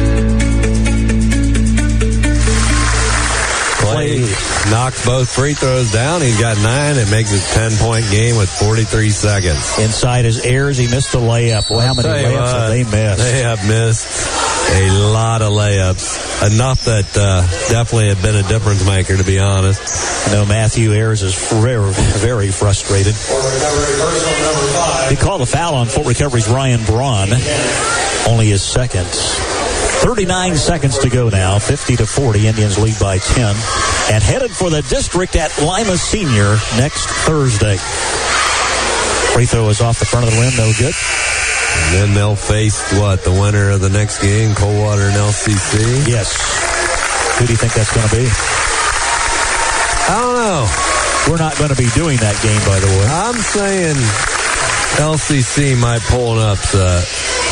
Clay knocks both free throws down. He's got nine. It makes it a ten-point game with forty-three seconds.
Inside his Ayers, he missed the layup. Well, how many layups what, have they missed?
They have missed a lot of layups. Enough that uh, definitely have been a difference maker, to be honest.
I know Matthew Ayers is very, very frustrated. He called a foul on Fort Recovery's Ryan Braun. Only his second. thirty-nine seconds to go now. fifty to forty. Indians lead by ten. And headed for the district at Lima Senior next Thursday. Free throw is off the front of the rim. No good.
And then they'll face, what, the winner of the next game, Coldwater and L C C?
Yes. Who do you think that's going to be?
I don't know.
We're not going to be doing that game, by the way.
I'm saying L C C might pull an upset.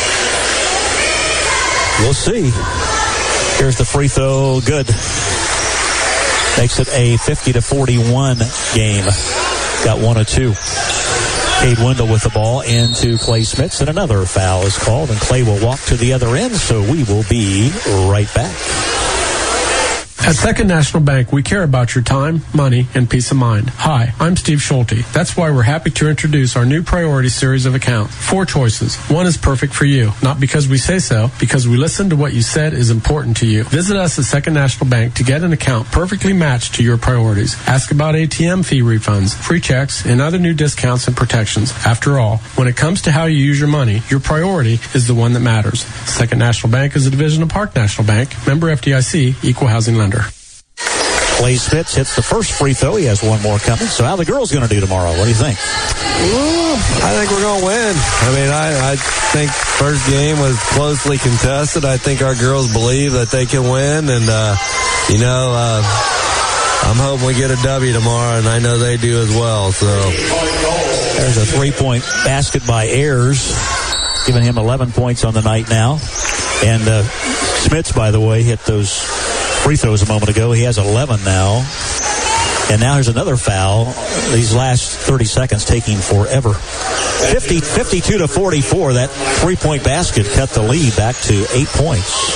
We'll see. Here's the free throw. Good. Makes it a fifty to forty-one game. Got one of two. Cade Wendell with the ball into Clay Smits, and another foul is called, and Clay will walk to the other end, so we will be right back.
At Second National Bank, we care about your time, money, and peace of mind. Hi, I'm Steve Schulte. That's why we're happy to introduce our new priority series of accounts. Four choices. One is perfect for you. Not because we say so, because we listen to what you said is important to you. Visit us at Second National Bank to get an account perfectly matched to your priorities. Ask about A T M fee refunds, free checks, and other new discounts and protections. After all, when it comes to how you use your money, your priority is the one that matters. Second National Bank is a division of Park National Bank, member F D I C, equal housing lender.
Clay Smits hits the first free throw. He has one more coming. So how are the girls going to do tomorrow? What do you think?
Ooh, I think we're going to win. I mean, I, I think first game was closely contested. I think our girls believe that they can win. And, uh, you know, uh, I'm hoping we get a W tomorrow, and I know they do as well. So
there's a three-point basket by Ayers, giving him eleven points on the night now. And uh, Smits, by the way, hit those free throws a moment ago. He has eleven now. And now here's another foul. These last thirty seconds taking forever. fifty, fifty-two to forty-four. That three-point basket cut the lead back to eight points.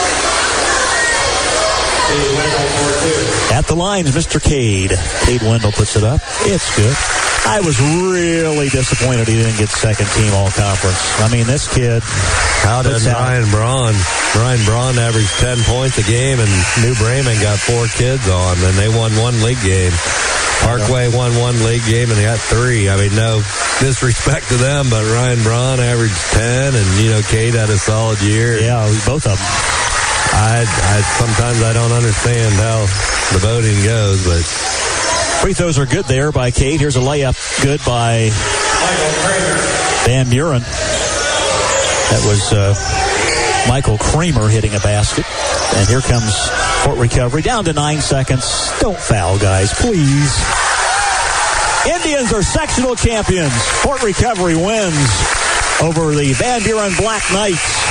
At the lines, Mister Cade. Cade Wendell puts it up. It's good. I was really disappointed he didn't get second team all-conference. I mean, this kid...
How did Ryan Braun? Ryan Braun averaged ten points a game, and New Bremen got four kids on, and they won one league game. Parkway won one league game, and they got three. I mean, no disrespect to them, but Ryan Braun averaged ten, and, you know, Cade had a solid year.
Yeah, both of them.
I, I sometimes I don't understand how the voting goes, but...
Free throws are good there by Cade. Here's a layup good by Van Buren. That was uh, Michael Kramer hitting a basket. And here comes Fort Recovery. Down to nine seconds. Don't foul, guys, please. Indians are sectional champions. Fort Recovery wins over the Van Buren Black Knights.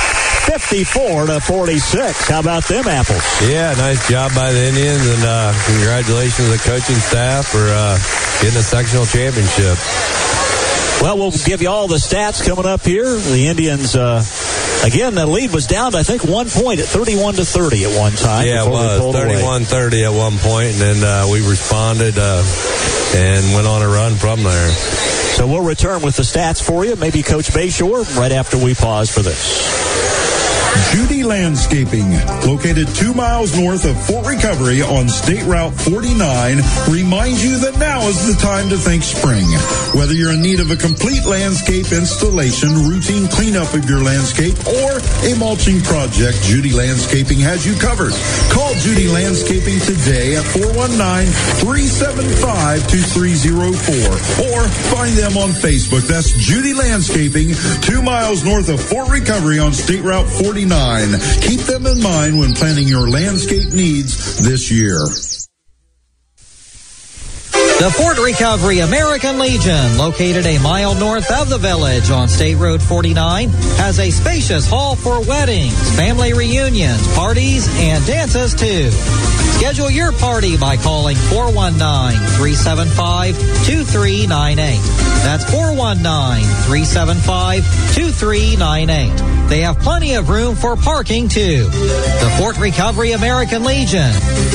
fifty-four to forty-six. How about them apples?
Yeah, nice job by the Indians, and uh, congratulations to the coaching staff for uh, getting a sectional championship.
Well, we'll give you all the stats coming up here. The Indians, uh, again, the lead was down to, I think, one point at thirty-one to thirty at one time.
Yeah, it was thirty-one thirty at one point, and then uh, we responded uh, and went on a run from there.
So we'll return with the stats for you. Maybe Coach Bayshore right after we pause for this.
Judy Landscaping, located two miles north of Fort Recovery on State Route forty-nine, reminds you that now is the time to think spring. Whether you're in need of a complete landscape installation, routine cleanup of your landscape, or a mulching project, Judy Landscaping has you covered. Call Judy Landscaping today at four one nine, three seven five, two three zero four or find them on Facebook. That's Judy Landscaping, two miles north of Fort Recovery on State Route forty-nine. Keep them in mind when planning your landscape needs this year.
The Fort Recovery American Legion, located a mile north of the village on State Road forty-nine, has a spacious hall for weddings, family reunions, parties, and dances too. Schedule your party by calling four one nine, three seven five, two three nine eight. That's four one nine, three seven five, two three nine eight. They have plenty of room for parking too. The Fort Recovery American Legion.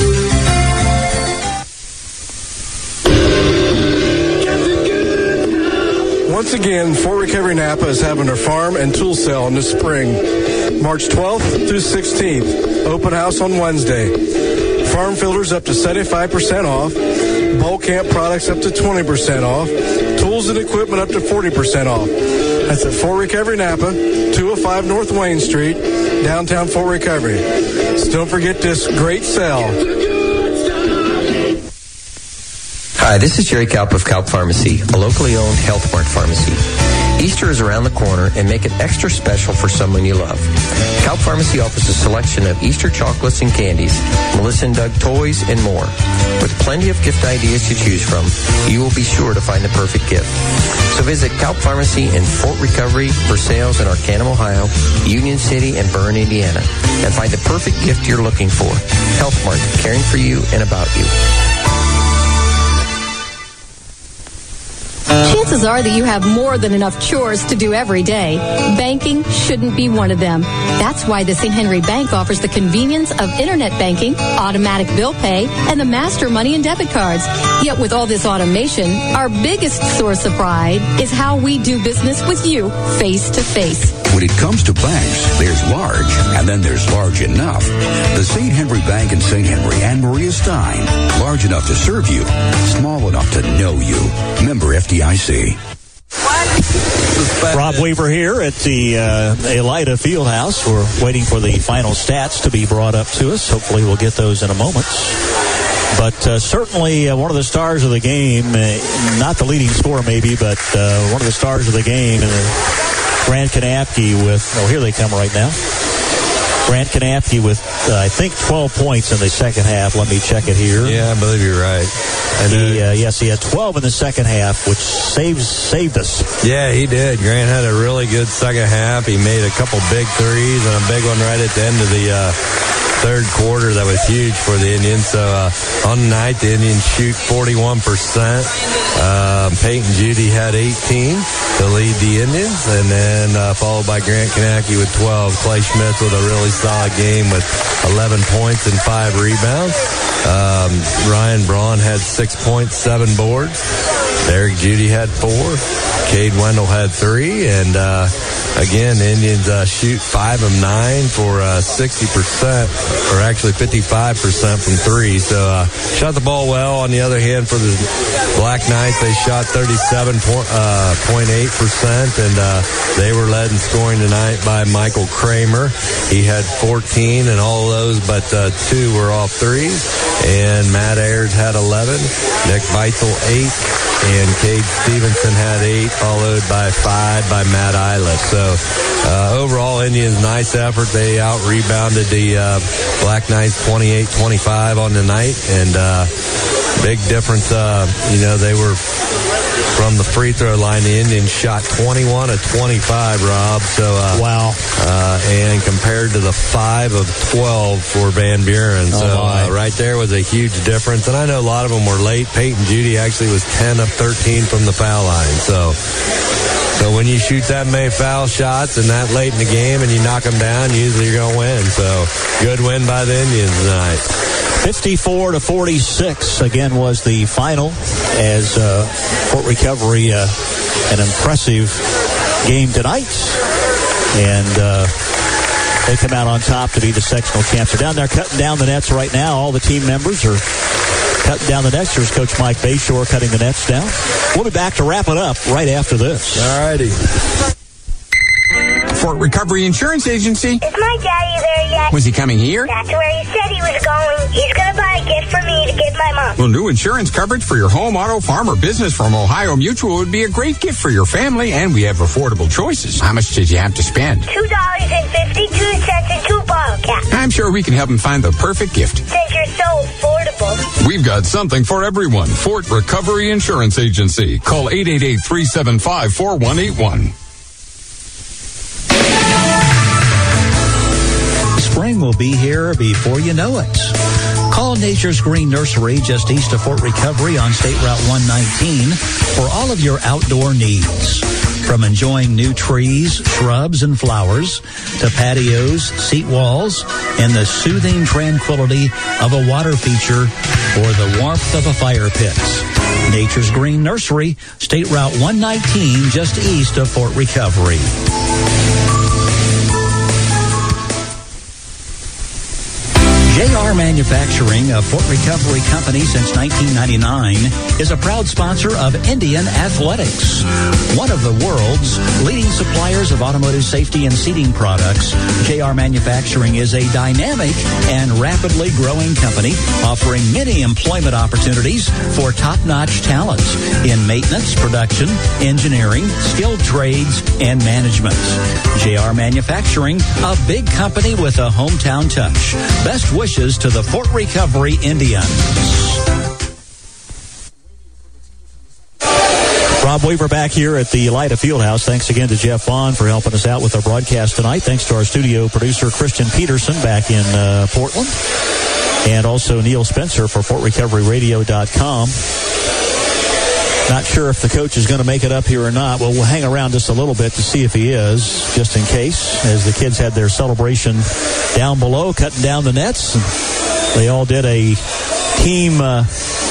Once again, Fort Recovery Napa is having their farm and tool sale in the spring. March twelfth through sixteenth. Open house on Wednesday. Farm filters up to seventy-five percent off. Bulk camp products up to twenty percent off. Tools and equipment up to forty percent off. That's at Fort Recovery Napa, two oh five North Wayne Street, downtown Fort Recovery. So don't forget this great sale.
Hi, this is Jerry Kalp of Kalp Pharmacy, a locally owned Health Mart pharmacy. Easter is around the corner, and make it extra special for someone you love. Kalp Pharmacy offers a selection of Easter chocolates and candies, Melissa and Doug toys, and more. With plenty of gift ideas to choose from, you will be sure to find the perfect gift. So visit Kalp Pharmacy in Fort Recovery for sales in Arcanum, Ohio, Union City, and Bern, Indiana, and find the perfect gift you're looking for. Health Mart, caring for you and about you.
Chances are that you have more than enough chores to do every day. Banking shouldn't be one of them. That's why the Saint Henry Bank offers the convenience of internet banking, automatic bill pay, and the master money and debit cards. Yet with all this automation, our biggest source of pride is how we do business with you face to face.
When it comes to banks, there's large, and then there's large enough. The Saint Henry Bank in Saint Henry and Maria Stein. Large enough to serve you, small enough to know you. Member F D I C.
Rob Weaver here at the uh, Elida Fieldhouse. We're waiting for the final stats to be brought up to us. Hopefully we'll get those in a moment. But uh, certainly uh, one of the stars of the game, uh, not the leading scorer maybe, but uh, one of the stars of the game, and uh, Grant Kanapke with, oh, here they come right now. Grant Kanapke with, uh, I think, twelve points in the second half. Let me check it here.
Yeah, I believe you're right.
And he, uh, yes, he had twelve in the second half, which saves, saved us.
Yeah, he did. Grant had a really good second half. He made a couple big threes and a big one right at the end of the uh, third quarter that was huge for the Indians. So uh, on the night, the Indians shoot forty-one percent. Uh, Peyton Judy had eighteen to lead the Indians, and then uh, followed by Grant Kanapke with twelve. Clay Schmitz with a really solid game with eleven points and five rebounds. Um, Ryan Braun had six points, seven boards. Derek Judy had four. Cade Wendell had three. And uh, again, the Indians uh, shoot five of nine for uh, sixty percent, or actually fifty-five percent from three. So uh, shot the ball well. On the other hand, for the Black Knights, they shot thirty-seven point eight percent, and uh, they were led in scoring tonight by Michael Kramer. He had fourteen, and all of those but uh, two were off threes. And Matt Ayers had eleven. Nick Beitzel, eight. And Cade Stevenson had eight, followed by five by Matt Eiliff. So uh, overall, Indians, nice effort. They out-rebounded the uh, Black Knights twenty-eight twenty-five on the night. And uh, big difference, uh, you know, they were from the free throw line. The Indians shot twenty-one of twenty-five, Rob. So uh,
wow.
Uh, and compared to the five of twelve for Van Buren. So
oh
uh, right there was a huge difference. And I know a lot of them were late. Peyton Judy actually was ten of thirteen from the foul line. So So when you shoot that many foul shots and that late in the game and you knock them down, usually you're going to win. So good win by the Indians tonight.
fifty-four to forty-six again was the final as uh, Fort Recovery, uh, an impressive game tonight. And uh, they come out on top to be the sectional champs. They're down there cutting down the nets right now. All the team members are cutting down the nets. There's Coach Mike Bayshore cutting the nets down. We'll be back to wrap it up right after this.
All righty.
Fort Recovery Insurance Agency.
Is my daddy there yet?
Was he coming here?
That's where he said he was going. He's going to buy a gift for me to give my mom.
Well, new insurance coverage for your home, auto, farm, or business from Ohio Mutual would be a great gift for your family, and we have affordable choices. How much did you have to spend?
two dollars and fifty-two cents and two bottle caps.
I'm sure we can help him find the perfect gift.
Since you're so affordable.
We've got something for everyone. Fort Recovery Insurance Agency. Call eight eight eight, three seven five, four one eight one.
Spring will be here before you know it. Call Nature's Green Nursery just east of Fort Recovery on State Route one nineteen for all of your outdoor needs. From enjoying new trees, shrubs, and flowers to patios, seat walls, and the soothing tranquility of a water feature or the warmth of a fire pit. Nature's Green Nursery, State Route one nineteen just east of Fort Recovery. J R Manufacturing, a Fort Recovery company since nineteen ninety-nine, is a proud sponsor of Indian Athletics. One of the world's leading suppliers of automotive safety and seating products, J R Manufacturing is a dynamic and rapidly growing company offering many employment opportunities for top-notch talent in maintenance, production, engineering, skilled trades, and management. J R Manufacturing, a big company with a hometown touch. Best wishes to the Fort Recovery Indians.
Rob Weaver back here at the Elida Fieldhouse. Thanks again to Jeff Vaughn for helping us out with our broadcast tonight. Thanks to our studio producer, Christian Peterson, back in uh, Portland. And also Neil Spencer for Fort Recovery Radio dot com. Not sure if the coach is going to make it up here or not. Well, we'll hang around just a little bit to see if he is, just in case, as the kids had their celebration down below, cutting down the nets. And they all did a team, uh,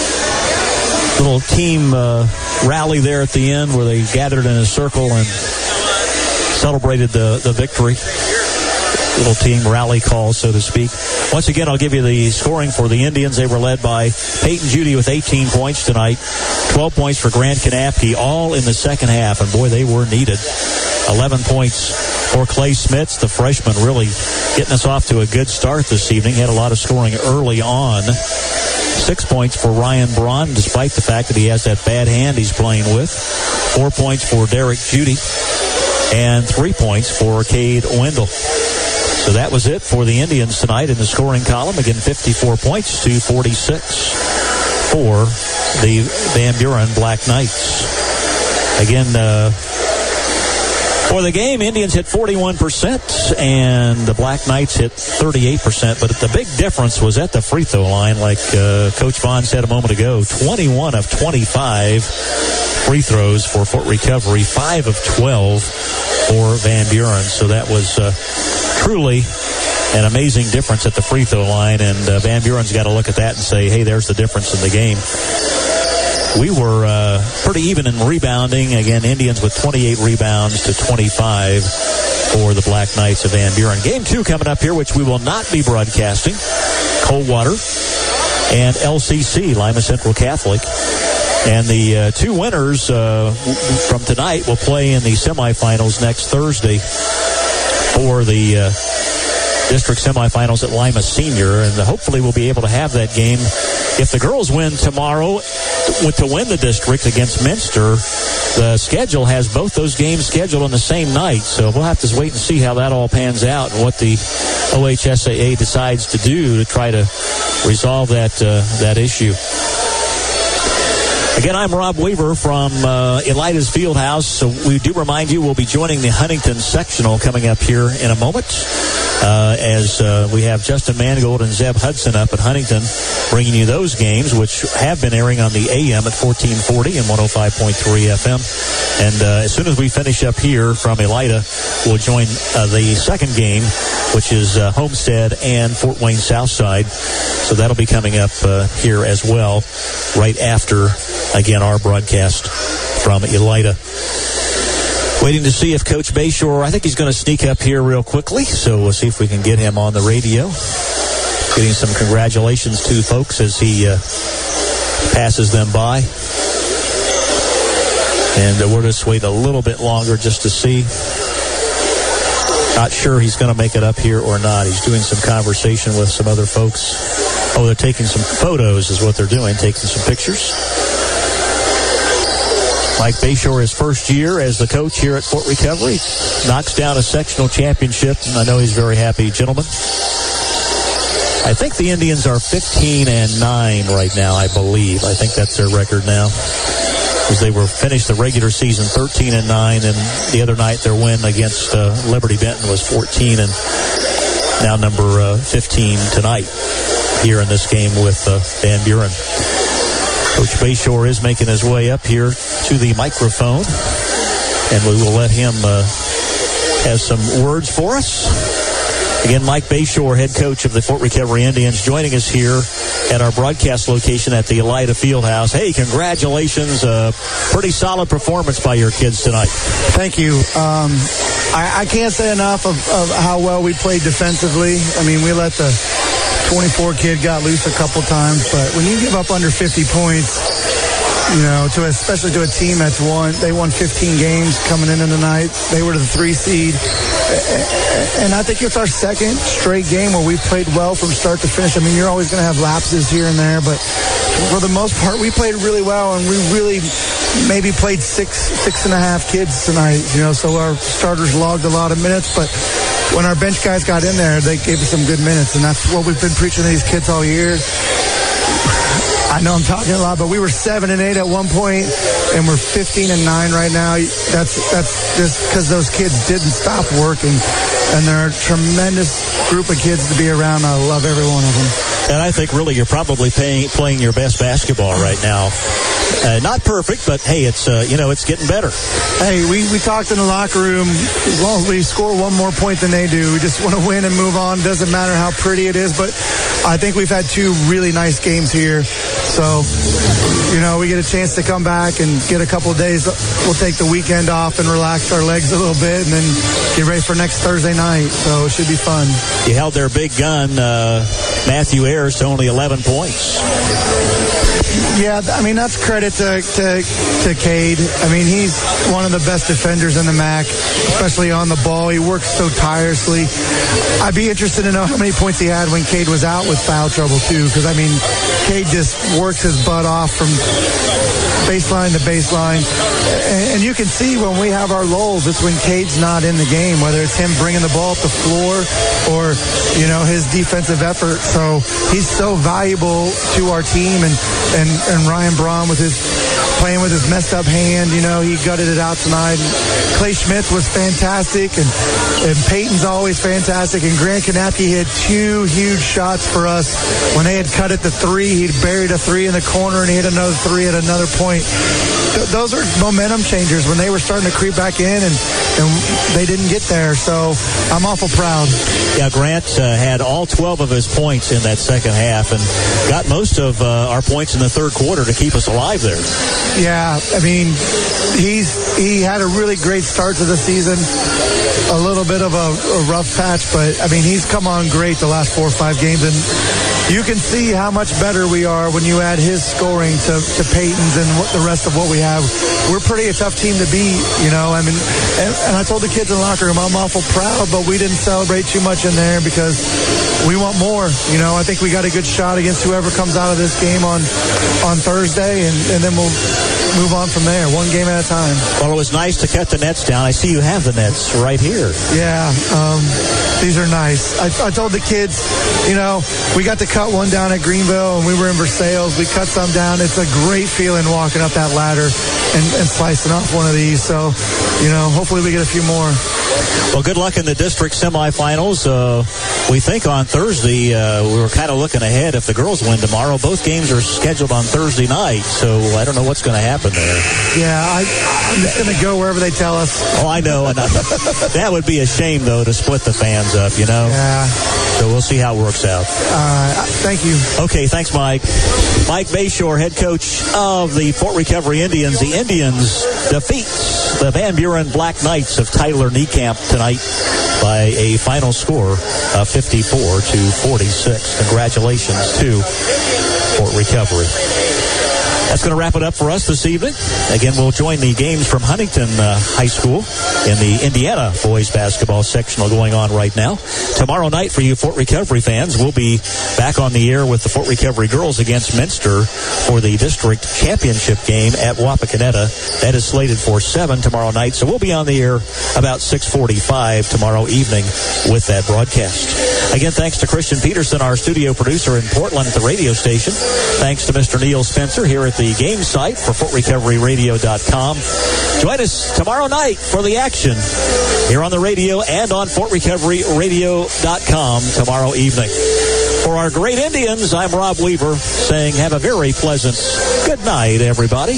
little team uh, rally there at the end where they gathered in a circle and celebrated the, the victory. Little team rally call, so to speak. Once again, I'll give you the scoring for the Indians. They were led by Peyton Judy with eighteen points tonight. twelve points for Grant Kanapke, all in the second half. And boy, they were needed. eleven points for Clay Smits, the freshman, really getting us off to a good start this evening. Had a lot of scoring early on. Six points for Ryan Braun, despite the fact that he has that bad hand he's playing with. Four points for Derek Judy. And three points for Cade Wendell. So that was it for the Indians tonight in the scoring column. Again, fifty-four points to forty-six for the Van Buren Black Knights. Again, uh, for the game, Indians hit forty-one percent and the Black Knights hit thirty-eight percent. But the big difference was at the free throw line, like uh, Coach Vaughn said a moment ago. twenty-one of twenty-five free throws for Fort Recovery, five of twelve for Van Buren. So that was uh, truly an amazing difference at the free throw line. And uh, Van Buren's got to look at that and say, hey, there's the difference in the game. We were uh, pretty even in rebounding. Again, Indians with twenty-eight rebounds to twenty-five for the Black Knights of Van Buren. Game two coming up here, which we will not be broadcasting. Coldwater and L C C, Lima Central Catholic. And the uh, two winners uh, from tonight will play in the semifinals next Thursday for the uh, district semifinals at Lima Senior. And hopefully we'll be able to have that game. If the girls win tomorrow to win the district against Minster, the schedule has both those games scheduled on the same night. So we'll have to wait and see how that all pans out and what the O H S A A decides to do to try to resolve that uh, that issue. Again, I'm Rob Weaver from uh, Elida's Fieldhouse. So we do remind you we'll be joining the Huntington sectional coming up here in a moment uh, as uh, we have Justin Mangold and Zeb Hudson up at Huntington bringing you those games, which have been airing on the A M at fourteen forty and one oh five point three F M. And uh, as soon as we finish up here from Elida, we'll join uh, the second game, which is uh, Homestead and Fort Wayne Southside. So that'll be coming up uh, here as well right after, again, our broadcast from Elida. Waiting to see if Coach Bayshore, I think he's going to sneak up here real quickly, so we'll see if we can get him on the radio. Getting some congratulations to folks as he uh, passes them by. And uh, we'll just wait a little bit longer just to see. Not sure he's going to make it up here or not. He's doing some conversation with some other folks. Oh, they're taking some photos is what they're doing, taking some pictures. Mike Bayshore, his first year as the coach here at Fort Recovery, knocks down a sectional championship, and I know he's very happy, gentlemen. I think the Indians are fifteen and nine right now, I believe. I think that's their record now. Because they were finished the regular season thirteen and nine, and the other night their win against uh, Liberty Benton was fourteen, and now number uh, fifteen tonight here in this game with uh, Van Buren. Coach Bayshore is making his way up here to the microphone, and we will let him uh, have some words for us. Again, Mike Bayshore, head coach of the Fort Recovery Indians, joining us here at our broadcast location at the Elida Fieldhouse. Hey, congratulations. Uh, pretty solid performance by your kids tonight.
Thank you. Um, I, I can't say enough of, of how well we played defensively. I mean, we let the twenty-four kid got loose a couple times, but when you give up under fifty points, you know, to especially to a team that's won, they won fifteen games coming into the night. They were the three seed. And I think it's our second straight game where we played well from start to finish. I mean, you're always going to have lapses here and there, but for the most part, we played really well, and we really maybe played six, six and a half kids tonight, you know, so our starters logged a lot of minutes, but when our bench guys got in there, they gave us some good minutes, and that's what we've been preaching to these kids all year. I know I'm talking a lot, but we were seven and eight at one point, and we're fifteen and nine right now. That's that's just because those kids didn't stop working, and they're a tremendous group of kids to be around. I love every one of them.
And I think really you're probably paying, playing your best basketball right now. Uh, not perfect, but hey, it's uh, you know it's getting better.
Hey, we, we talked in the locker room. As long as we score one more point than they do, we just want to win and move on. Doesn't matter how pretty it is, but I think we've had two really nice games here. So, you know, we get a chance to come back and get a couple of days. We'll take the weekend off and relax our legs a little bit, and then get ready for next Thursday night. So it should be fun.
You held their big gun, uh, Matthew Ayers, to only eleven points.
Yeah, I mean, that's credit to, to, to Cade. I mean, he's one of the best defenders in the M A C, especially on the ball. He works so tirelessly. I'd be interested to know how many points he had when Cade was out with foul trouble, too, because, I mean, Cade just works his butt off from baseline to baseline. And, and you can see when we have our lulls, it's when Cade's not in the game, whether it's him bringing the ball up the floor or, you know, his defensive effort. So he's so valuable to our team. And, and, and Ryan Braun with his playing with his messed up hand, you know, he gutted it out tonight. And Clay Schmitz was fantastic, and, and Peyton's always fantastic. And Grant Kanapke had two huge shots for us. When they had cut it to three, he'd buried a three in the corner, and he hit another three at another point. Th- those are momentum changers when they were starting to creep back in, and, and they didn't get there. So I'm awful proud.
Yeah, Grant uh, had all twelve of his points in that second half and got most of uh, our points in the third quarter to keep us alive there.
Yeah, I mean, he's he had a really great start to the season. A little bit of a, a rough patch, but, I mean, he's come on great the last four or five games. And you can see how much better we are when you add his scoring to, to Peyton's and what the rest of what we have. We're pretty a tough team to beat, you know. I mean, and, and I told the kids in the locker room, I'm awful proud, but we didn't celebrate too much in there because we want more. You know, I think we got a good shot against whoever comes out of this game on on Thursday, and, and then we'll move on from there, one game at a time.
Well, it was nice to cut the nets down. I see you have the nets right here.
Yeah, um, these are nice. I, I told the kids, you know, we got to cut one down at Greenville, and we were in Versailles. We cut some down. It's a great feeling walking up that ladder and, and slicing off one of these. So, you know, hopefully we get a few more.
Well, good luck in the district semifinals. Uh, we think on Thursday, uh, we were kind of looking ahead if the girls win tomorrow. Both games are scheduled on Thursday night, so I don't know what's going to happen there.
Yeah, I, I'm just going to go wherever they tell us.
Oh, I know. And I, that would be a shame, though, to split the fans up, you know?
Yeah.
So we'll see how it works out.
Uh, thank you.
Okay, thanks, Mike. Mike Bayshore, head coach of the Fort Recovery Indians. The Indians defeat the Van Buren Black Knights of Tyler Niekamp tonight by a final score of fifty-four to forty-six. Congratulations to Fort Recovery. That's going to wrap it up for us this evening. Again, we'll join the games from Huntington uh, High School in the Indiana boys basketball sectional going on right now. Tomorrow night for you Fort Recovery fans, we'll be back on the air with the Fort Recovery girls against Minster for the district championship game at Wapakoneta. That is slated for seven tomorrow night, so we'll be on the air about six forty-five tomorrow evening with that broadcast. Again, thanks to Christian Peterson, our studio producer in Portland at the radio station. Thanks to Mister Neil Spencer here at the game site for Fort Recovery Radio dot com. Join us tomorrow night for the action here on the radio and on Fort Recovery Radio dot com tomorrow evening. For our great Indians, I'm Rob Weaver saying have a very pleasant good night, everybody.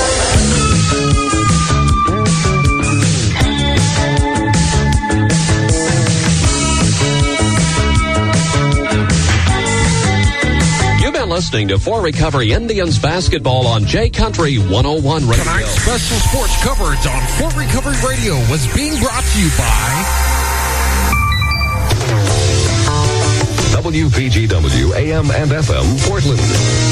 Listening to Fort Recovery Indians basketball on J Country one oh one Radio.
Tonight's special sports coverage on Fort Recovery Radio was being brought to you by
W P G W A M and F M Portland.